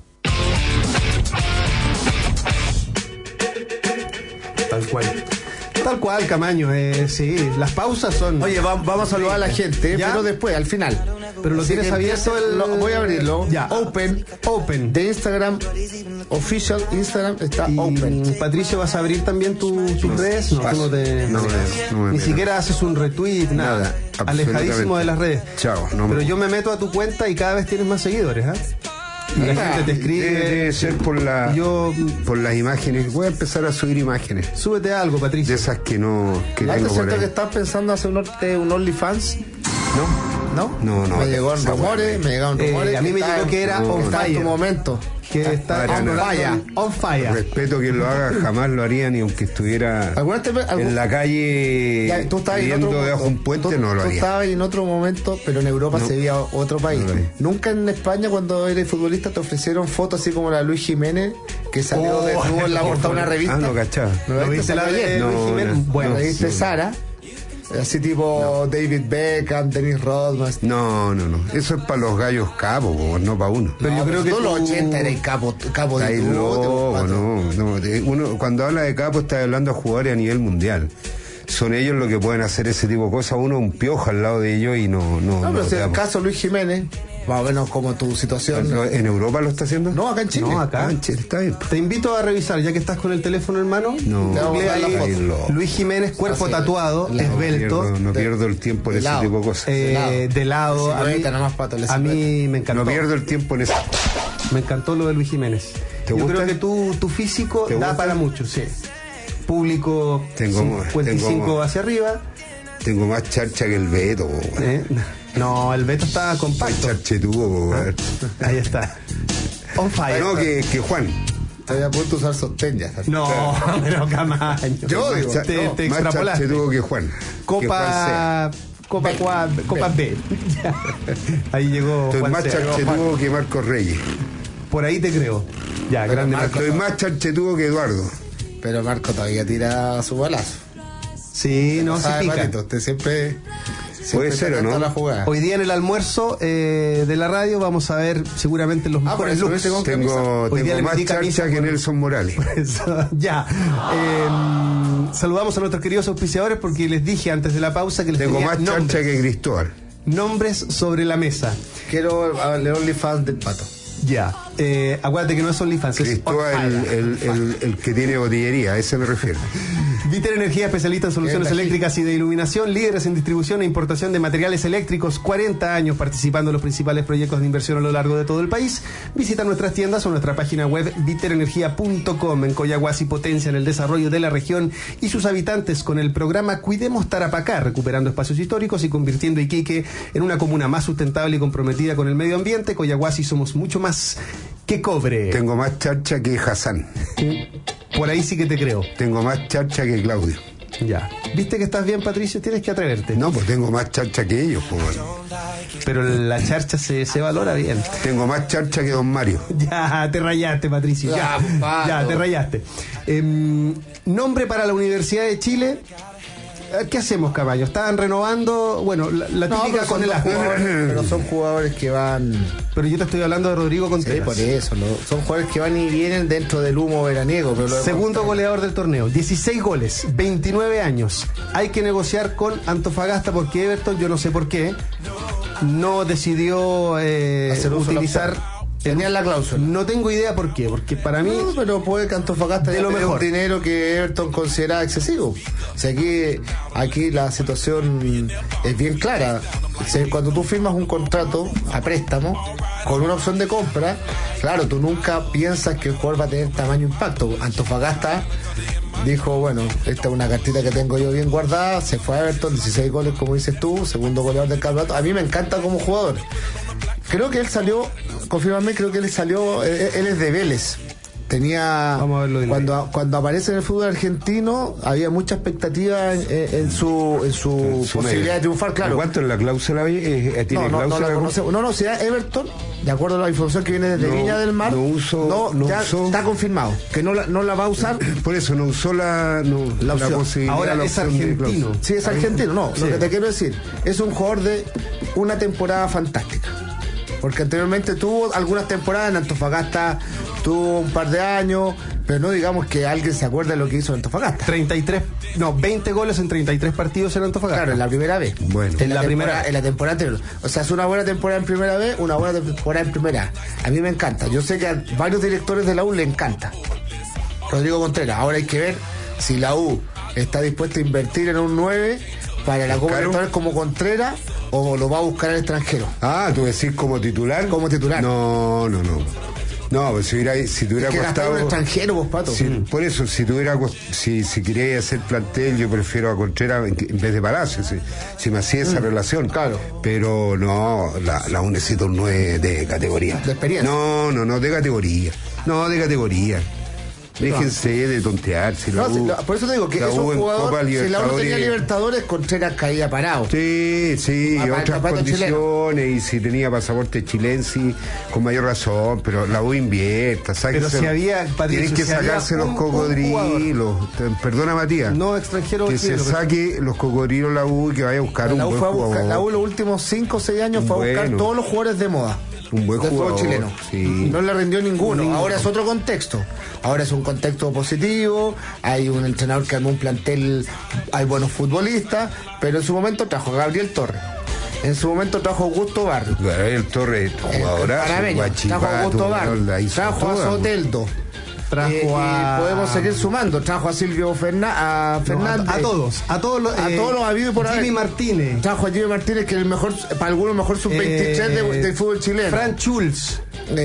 Tal cual, Camaño. Sí, las pausas son... Oye, vamos a saludar a la gente, ¿Ya? pero después, al final. Pero lo tienes abierto voy a abrirlo. Ya. Open. De Instagram, official Instagram está open. Patricio, ¿vas a abrir también tus redes? No, tú no ni siquiera haces un retweet, nada. Alejadísimo de las redes. Chao. Pero yo me meto a tu cuenta y cada vez tienes más seguidores, ¿ah? La gente te escribe. Debe ser por las imágenes. Voy a empezar a subir imágenes. Súbete algo, Patricio. De esas que no. Que ¿No tengo te por siento ahí. que estás pensando hacer un OnlyFans? No. Me llegaron rumores, a mí me llegó que era on fire. En tu momento. Que está on fire. Respeto quien lo haga, jamás lo haría ni aunque estuviera en la calle viendo debajo un puente, no lo haría. Tú estabas en otro momento, pero en Europa se veía otro país. Nunca en España, cuando eres futbolista, te ofrecieron fotos así como la de Luis Jiménez, que salió desnudo en la portada de una revista. No cachaba. ¿No viste la de Luis Jiménez? Bueno, viste Sara. Así tipo David Beckham, Dennis Rodman. No. Eso es para los gallos capos, no para uno. Pero yo creo que todos los 80 eres capo de loco, no. Uno, cuando habla de capo, está hablando a jugadores a nivel mundial. Son ellos los que pueden hacer ese tipo de cosas. Uno un piojo al lado de ellos y no. Pero si en el caso Luis Jiménez, más o menos como tu situación. ¿En Europa lo está haciendo? No, acá en Chile. No, acá en Chile, está bien. Te invito a revisar, ya que estás con el teléfono en mano. Luis Jiménez, cuerpo tatuado, esbelto. No pierdo el tiempo en ese tipo de cosas. De lado. A mí me encantó. No pierdo el tiempo en eso. Me encantó lo de Luis Jiménez. Yo creo que tu físico da para mucho, sí. Público 55 hacia arriba. Tengo más charcha que el Beto. No, el Beto está compacto. Charchetudo, ahí está. On fire. No, que Juan. Te había puesto usar sostén ya. No, pero Camaño. Yo digo, te más extrapolaste. charchetudo que Juan. Copa B. Ahí llegó. Estoy Juan más charchetudo que Marcos Reyes. Por ahí te creo. Ya, grande Marcos. Estoy más charchetudo que Eduardo. Pero Marco todavía tira su balazo. Sí, no, se pica. Marito, usted siempre puede ser o no. La jugada. Hoy día en el almuerzo de la radio vamos a ver seguramente los mejores looks. Tengo más charcha que Nelson Morales. Ya. Saludamos a nuestros queridos auspiciadores porque les dije antes de la pausa que les tengo más charcha que Cristóbal. Nombres sobre la mesa. Quiero leer OnlyFans del Pato. Ya, acuérdate que no es OnlyFans, es Cristóbal, el que tiene botillería, a ese me refiero. Viter Energía, especialista en soluciones eléctricas y de iluminación, líderes en distribución e importación de materiales eléctricos, 40 años participando en los principales proyectos de inversión a lo largo de todo el país. Visita nuestras tiendas o nuestra página web viterenergia.com. En Coyahuasi potencia en el desarrollo de la región y sus habitantes con el programa Cuidemos Tarapacá, recuperando espacios históricos y convirtiendo Iquique en una comuna más sustentable y comprometida con el medio ambiente. Coyahuasi somos mucho más que cobre. Tengo más charcha que Hassan. Por ahí sí que te creo. Tengo más charcha que Claudio. Ya. ¿Viste que estás bien, Patricio? Tienes que atreverte. No, pues tengo más charcha que ellos, pues bueno. Pero la charcha se valora bien. Tengo más charcha que don Mario. Ya, te rayaste, Patricio. Ya, te rayaste. Nombre para la Universidad de Chile. ¿Qué hacemos, caballo? Estaban renovando, bueno, la típica con el asco. Pero son jugadores que van. Pero yo te estoy hablando de Rodrigo Contreras. Sí, por eso. Son jugadores que van y vienen dentro del humo veraniego. Pero segundo goleador del torneo, 16 goles, 29 años. Hay que negociar con Antofagasta porque Everton, yo no sé por qué, no decidió utilizar. Tenían la cláusula. No tengo idea por qué, porque para mí. No, pero puede que Antofagasta de lo mejor un dinero que Everton considera excesivo. O sea, aquí la situación es bien clara. O sea, cuando tú firmas un contrato a préstamo con una opción de compra, claro, tú nunca piensas que el jugador va a tener tamaño impacto. Antofagasta dijo, bueno, esta es una cartita que tengo yo bien guardada, se fue a Everton, 16 goles como dices tú, segundo goleador del campeonato. A mí me encanta como jugador. Creo que él salió, confírmame, él es de Vélez. Tenía, cuando aparece en el fútbol argentino, había mucha expectativa en su posibilidad de triunfar, claro. ¿Cuánto en la cláusula? ¿Tiene cláusula? No, si era Everton, de acuerdo a la información que viene desde Viña del Mar, está confirmado que no la va a usar. Por eso no usó la opción. Ahora es argentino. Sí, es argentino, no. Sí. Lo que te quiero decir, es un jugador de una temporada fantástica. Porque anteriormente tuvo algunas temporadas en Antofagasta, tuvo un par de años, pero no digamos que alguien se acuerde de lo que hizo en Antofagasta. 20 goles en 33 partidos en Antofagasta. Claro, en la primera vez. Bueno, en la temporada anterior. O sea, es una buena temporada en primera vez, una buena temporada en primera. A mí me encanta. Yo sé que a varios directores de la U le encanta Rodrigo Contreras. Ahora hay que ver si la U está dispuesta a invertir en un 9 para la Copa Libertadores como Contreras, o lo va a buscar el extranjero. Ah, ¿tú decís como titular? Como titular. No, pues si tuviera costado un extranjero, vos, Pato. Por eso, si quería hacer plantel, yo prefiero a Contreras en vez de Palacio, si me hacía esa relación. Claro. Pero no, la U necesita un 9 de categoría. ¿De experiencia? No, de categoría. No, de categoría. Déjense de tontear. Por eso te digo que es un jugador, si la U no tenía Libertadores, Contreras caía parado. Sí, otras condiciones, y si tenía pasaporte chilense, con mayor razón, pero la U invierta. Pero si había, tienen que sacarse los cocodrilos. Perdona, Matías. No, extranjero. Que se saque los cocodrilos la U y que vaya a buscar un buen jugador. La U los últimos 5 o 6 años fue a buscar todos los jugadores de moda. Un buen jugador chileno. Sí. No le rindió ninguno. Ahora es otro contexto. Ahora es un contexto positivo. Hay un entrenador que armó un plantel, hay buenos futbolistas, pero en su momento trajo a Gabriel Torres. En su momento trajo a Augusto Barrio. Gabriel Torres, jugadorazo. Trajo a Augusto Barrio. Trajo a Soteldo. Podemos seguir sumando. Trajo a Silvio Fernández. A todos los habidos por Jimmy Martínez. Trajo a Jimmy Martínez, que es el mejor, para algunos mejor sub-23 del fútbol chileno. Fran Schulz.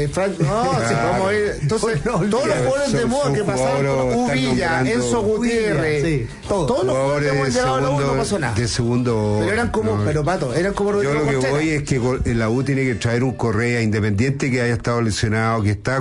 Podemos ir. Entonces, todos los jugadores de moda que pasaron por Uvilla, Enzo Gutiérrez, todos los jugadores que hemos llegado a la U no pasó nada. De segundo. Pero eran como Rodrigo. Yo lo que Contreras. voy es que la U tiene que traer un Correa independiente que haya estado lesionado, que está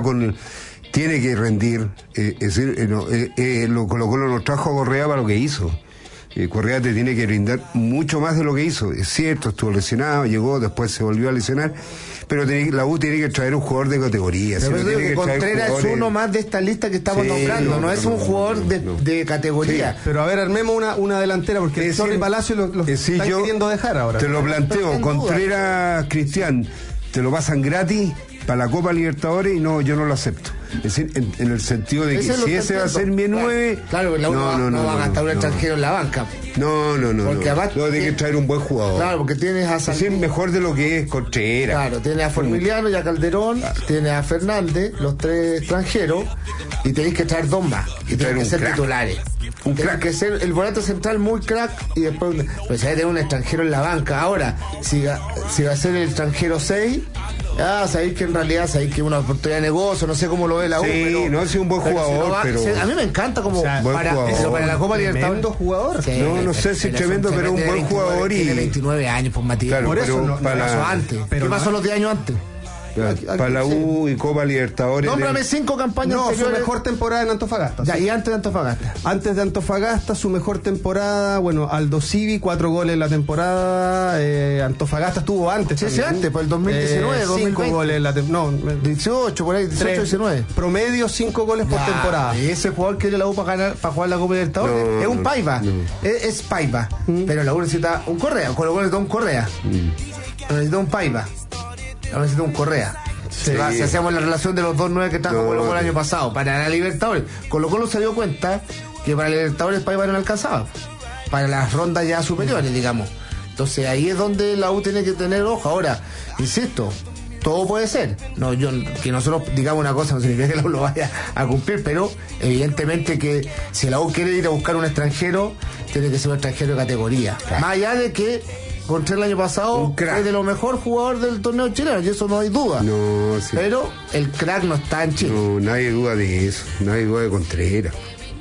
tiene que rendir. Es decir, Colo-Colo nos trajo a Correa para lo que hizo. Correa te tiene que brindar mucho más de lo que hizo. Es cierto, estuvo lesionado, llegó, después se volvió a lesionar, pero la U tiene que traer un jugador de categoría. Contreras es uno más de esta lista que estamos nombrando, no es un jugador de categoría. Sí, pero a ver, armemos una delantera, porque el Torre y Palacio lo están queriendo dejar ahora. Te lo planteo, Contreras, Cristian, te lo pasan gratis para la Copa Libertadores y yo no lo acepto. Es decir, en el sentido de que si ese va a ser mi 9... Claro, la U no va a gastar un extranjero en la banca. No. Porque además tiene que traer un buen jugador. Claro, porque tienes a es mejor de lo que es Contreras. Claro, tienes a Formiliano y a Calderón, tienes a Fernández, los 3 extranjeros, y tenéis que traer 2 más. Y tienen que ser titulares. Un crack, que ser el volante central muy crack, y después pues se va a tener un extranjero en la banca. Ahora, si va a ser el extranjero 6, sabéis que en realidad sabéis que es una oportunidad de negocio, no sé cómo lo ve la U. Sí, pero, no es un buen jugador, a mí me encanta como para la Copa Libertadores. Tremendo jugador. Sí, no sé si tremendo, pero un buen jugador. Tiene 29 años, pues, Matías. Claro, por eso pasó antes. ¿Qué pasó los 10 años antes? Para la U y Copa Libertadores. Nómbrame 5 campañas anteriores. Su mejor temporada en Antofagasta. Ya, ¿y antes de Antofagasta? Antes de Antofagasta, su mejor temporada, Aldo Civi, 4 goles en la temporada. Antofagasta estuvo antes. Sí, antes, por el 2019, 5 goles en la temporada. 18, por ahí, 18, 19. Promedio 5 goles por temporada. Y ese jugador que quiere la U para jugar la Copa Libertadores es un Paiva. Es Paiva. Pero la U necesita un Correa. Con lo cual necesita un Correa. Necesita un Paiva. Ahora necesita un Correa. Si hacemos la relación de los 2-9 que trajo Colo-Colo el año pasado para la Libertadores, Colo-Colo se dio cuenta que para la Libertadores Paiva no alcanzaba, para las rondas ya superiores, digamos. Entonces ahí es donde la U tiene que tener ojo. Ahora, insisto, todo puede ser. Que nosotros digamos una cosa no significa que la U lo vaya a cumplir, pero evidentemente que si la U quiere ir a buscar un extranjero, tiene que ser un extranjero de categoría. Claro. Más allá de que Contreras el año pasado es de lo mejor jugador del torneo chileno, y eso no hay duda. Sí. Pero el crack no está en Chile. Nadie duda de eso, nadie duda de Contreras.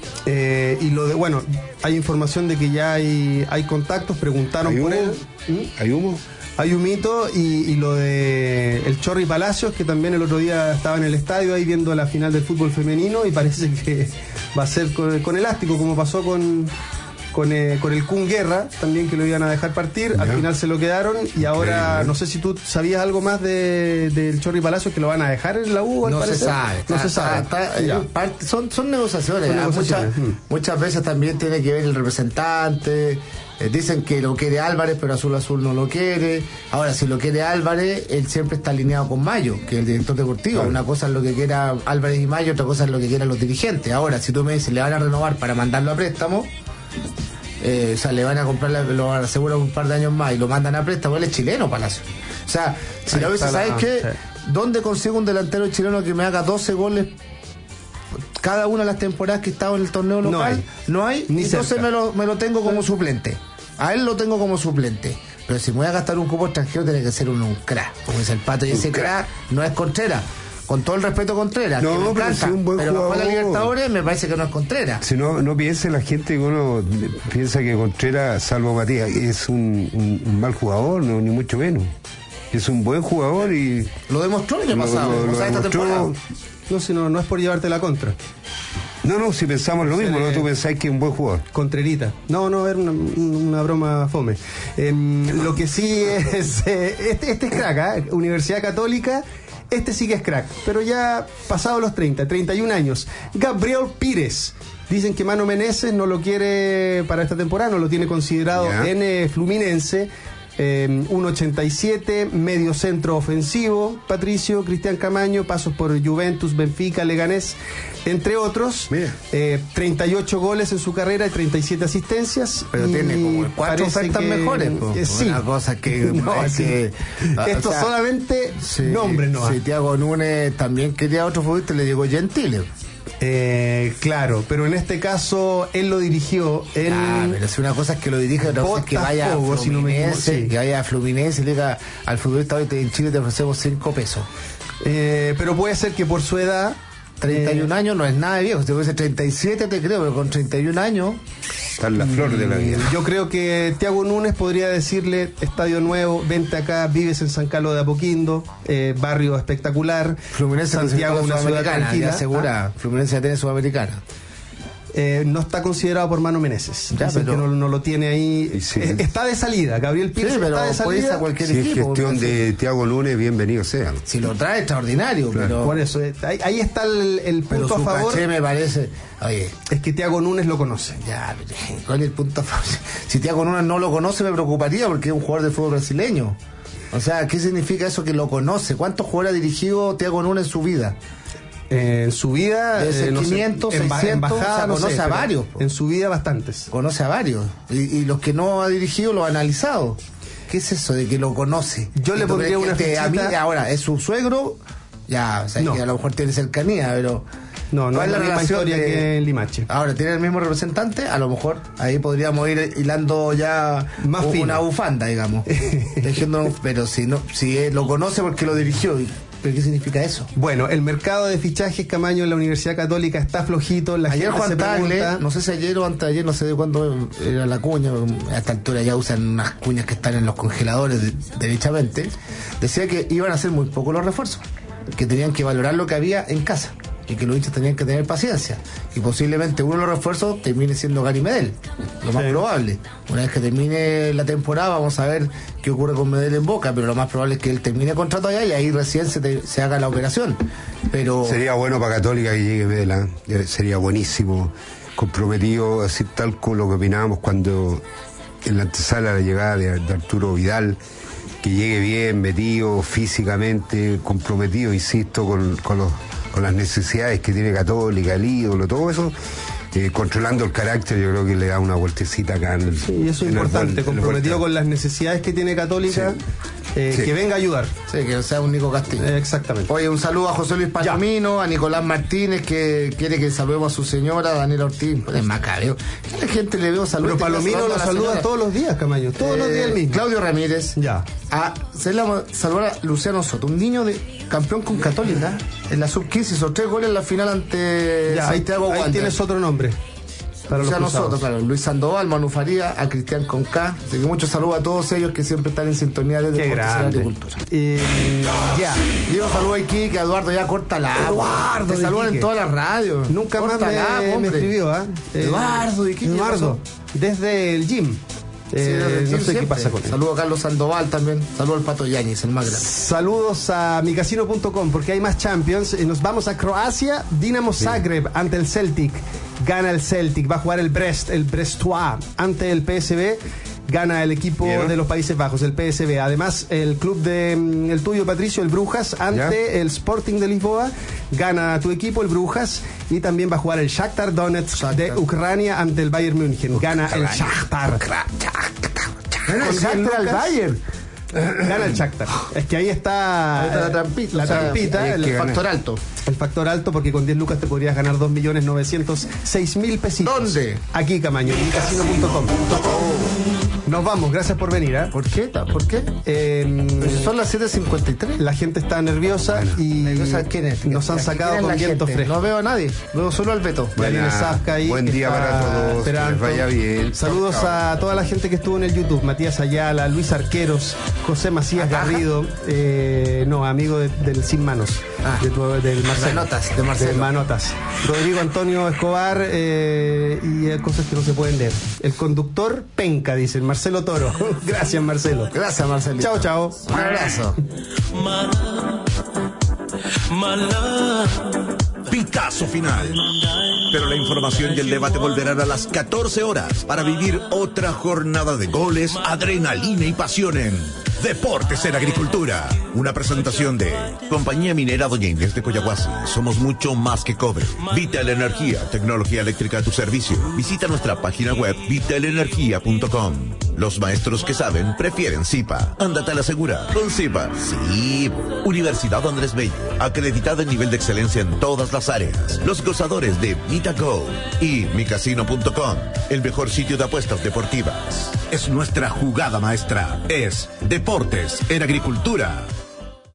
Y lo de, hay información de que ya hay contactos, preguntaron por él. ¿Hay humo? Hay humito, y lo de el Chorri Palacios, que también el otro día estaba en el estadio ahí viendo la final del fútbol femenino, y parece que va a ser con elástico, como pasó con con el Kun Guerra, también que lo iban a dejar partir, al final se lo quedaron y ahora no sé si tú sabías algo más del Chorri Palacios, que lo van a dejar en la U. No se sabe. Son negociaciones. Muchas veces también tiene que ver el representante. Dicen que lo quiere Álvarez, pero Azul no lo quiere. Ahora, si lo quiere Álvarez, él siempre está alineado con Mayo, que es el director deportivo. Una cosa es lo que quiera Álvarez y Mayo, otra cosa es lo que quieran los dirigentes. Ahora, si tú me dices, le van a renovar para mandarlo a préstamo, o sea, le van a comprar, lo aseguran un par de años más y lo mandan a préstamo, él es chileno, Palacio. O sea, si lo dices, ¿sabes qué? ¿Dónde consigo un delantero chileno que me haga 12 goles cada una de las temporadas que he estado en el torneo local? No hay. Entonces me lo tengo como suplente. A él lo tengo como suplente. Pero si me voy a gastar un cupo extranjero, tiene que ser un crack, como dice el Pato. Y ese crack no es Contreras. Con todo el respeto, Contreras. No, que me encanta, si un buen pero jugador. Para la Libertadores me parece que no es Contreras. Si no piense la gente que uno piensa que Contreras, salvo Matías, es un mal jugador, no, ni mucho menos. Es un buen jugador y... Lo demostró el año pasado. Esta temporada. No es por llevarte la contra. No, si pensamos lo mismo, ¿no? Tú pensáis que es un buen jugador. Contrerita. No, era una broma fome. Lo que sí es... este es crack, Universidad Católica, este sí que es crack, pero ya pasado los 31 años. Gabriel Pires. Dicen que Mano Meneses no lo quiere para esta temporada, no lo tiene considerado en Fluminense. 1.87, medio centro ofensivo, Patricio, Cristian Camaño, pasos por Juventus, Benfica, Leganés, entre otros. 38 goles en su carrera y 37 asistencias. Pero tiene como 4 ofertas mejores. Sí. Una cosa que... Esto solamente nombres, ¿no? Si Thiago Núñez también quería otro futbolista, le llegó Gentile. Claro, pero en este caso él lo dirigió en... pero si una cosa es que lo dirige, otra cosa es que vaya a Fluminense, que vaya a Fluminense y le diga al futbolista, hoy en Chile te ofrecemos 5 pesos. Pero puede ser que por su edad... 31 años no es nada de viejo, si te puede ser 37 te creo, pero con 31 años... Está en la flor de la vida. Yo creo que Thiago Núñez podría decirle, estadio nuevo, vente acá, vives en San Carlos de Apoquindo, barrio espectacular. Fluminense, Santiago, una ciudad tranquila. Segura, Fluminense ya tiene Sudamericana. No está considerado por Mano Meneses. Dicen que no lo tiene ahí. Sí. Está de salida. Gabriel Pires está de salida. Si es gestión de Thiago Núñez, bienvenido sea. Si lo trae, extraordinario. Claro. Pero por eso, ahí está el punto a favor. Me parece. Oye, es que Thiago Núñez lo conoce. Ya, ¿cuál es el punto a favor? Si Thiago Núñez no lo conoce, me preocuparía porque es un jugador de fútbol brasileño. O sea, ¿qué significa eso que lo conoce? ¿Cuántos jugadores ha dirigido Thiago Núñez en su vida? En su vida, 500, 600, conoce a varios. En su vida, bastantes. Conoce a varios. Y los que no ha dirigido, lo ha analizado. ¿Qué es eso de que lo conoce? Yo le pondría una fichita... A mí, ahora, es su suegro, ya, o sea, que a lo mejor tiene cercanía, pero... No es la misma historia que en Limache. Ahora, ¿tiene el mismo representante? A lo mejor ahí podríamos ir hilando ya más una bufanda, digamos. Pero si lo conoce porque lo dirigió... ¿Pero qué significa eso? Bueno, el mercado de fichajes, Camaño, en la Universidad Católica está flojito. Ayer Juan Tagle, no sé si ayer o antes de ayer, no sé de cuándo era la cuña, a esta altura ya usan unas cuñas que están en los congeladores derechamente, decía que iban a ser muy pocos los refuerzos, que tenían que valorar lo que había en casa y que los hinchas tenían que tener paciencia y posiblemente uno de los refuerzos termine siendo Gary Medel, lo más probable. Una vez que termine la temporada vamos a ver qué ocurre con Medel en Boca, pero lo más probable es que él termine contrato allá y ahí recién se haga la operación. Pero sería bueno para Católica que llegue Medel, sería buenísimo, comprometido, así tal como lo que opinábamos cuando en la antesala la llegada de Arturo Vidal, que llegue bien, metido físicamente, comprometido, insisto, con las necesidades que tiene Católica, el ídolo, todo eso, controlando el carácter. Yo creo que le da una vueltecita acá en el... Sí, eso es importante, comprometido con las necesidades que tiene Católica, que venga a ayudar. Sí, que sea un Nico Castillo. Exactamente. Oye, un saludo a José Luis Palomino, a Nicolás Martínez, que quiere que saludemos a su señora, Daniela Ortiz. Es macabeo. La gente le veo saludos. Pero Palomino lo saluda todos los días, Camaño, todos los días el mismo. Claudio Ramírez. Se le vamos a saludar a Luciano Soto, un niño de campeón con Católica en la sub-15, hizo 3 goles en la final ante Santiago Wander. Ahí tienes otro nombre. Para o sea, los nosotros, claro, Luis Sandoval, Manu Faría, a Cristian Conca. Así que muchos saludos a todos ellos que siempre están en sintonía de Deportes y Agricultura. Ya. Y un saludo aquí que Eduardo ya corta la agua. Te saludan en todas las radios. Nunca más me escribió, ¿ah? Eduardo, ¿y qué Eduardo, desde el gym. No sé qué pasa con él. Saludos a Carlos Sandoval también. Saludos al Pato Yáñez, el más grande. Saludos a micasino.com porque hay más Champions. Nos vamos a Croacia. Dinamo Zagreb ante el Celtic. Gana el Celtic. Va a jugar el Brestois ante el PSV. Gana el equipo de los Países Bajos, el PSV. Además, el club de el tuyo, Patricio, el Brujas, ante el Sporting de Lisboa. Gana tu equipo, el Brujas. Y también va a jugar el Shakhtar Donetsk de Ucrania ante el Bayern München. Gana el Shakhtar. Gana el Shakhtar al Bayern. Gana el Shakhtar. Es que ahí está la trampita. La trampita, el factor alto. El factor alto, porque con 10 lucas te podrías ganar 2.906.000 pesitos. ¿Dónde? Aquí, Camaño, en micasino.com. Nos vamos, gracias por venir. ¿Por qué? ¿Por qué? Son las 7:53. La gente está nerviosa y ¿quién es? Nos han sacado con viento fresco. No veo a nadie, veo solo al Beto. Buen día para todos, que les vaya bien. Saludos a toda la gente que estuvo en el YouTube: Matías Ayala, Luis Arqueros, José Macías Garrido, amigo del Sin Manos, del Marcelo. De Marcelo. De Manotas. Rodrigo Antonio Escobar y cosas que no se pueden leer. El conductor penca, dicen Marcelo Toro. Gracias, Marcelo. Gracias, Marcelo. Chao, chao. Un abrazo. Pitazo final. Pero la información y el debate volverán a las 14 horas para vivir otra jornada de goles, adrenalina y pasión en Deportes en Agricultura. Una presentación de Compañía Minera Doña Inés de Coyahuasi. Somos mucho más que cobre. Vital Energía, tecnología eléctrica a tu servicio. Visita nuestra página web vitalenergia.com. Los maestros que saben prefieren Zipa. Ándate a la segura con Zipa. Sí. Universidad Andrés Bello, acreditada en nivel de excelencia en todas las áreas. Los gozadores de VitaGo y micasino.com, el mejor sitio de apuestas deportivas. Es nuestra jugada maestra. Es Deportes en Agricultura.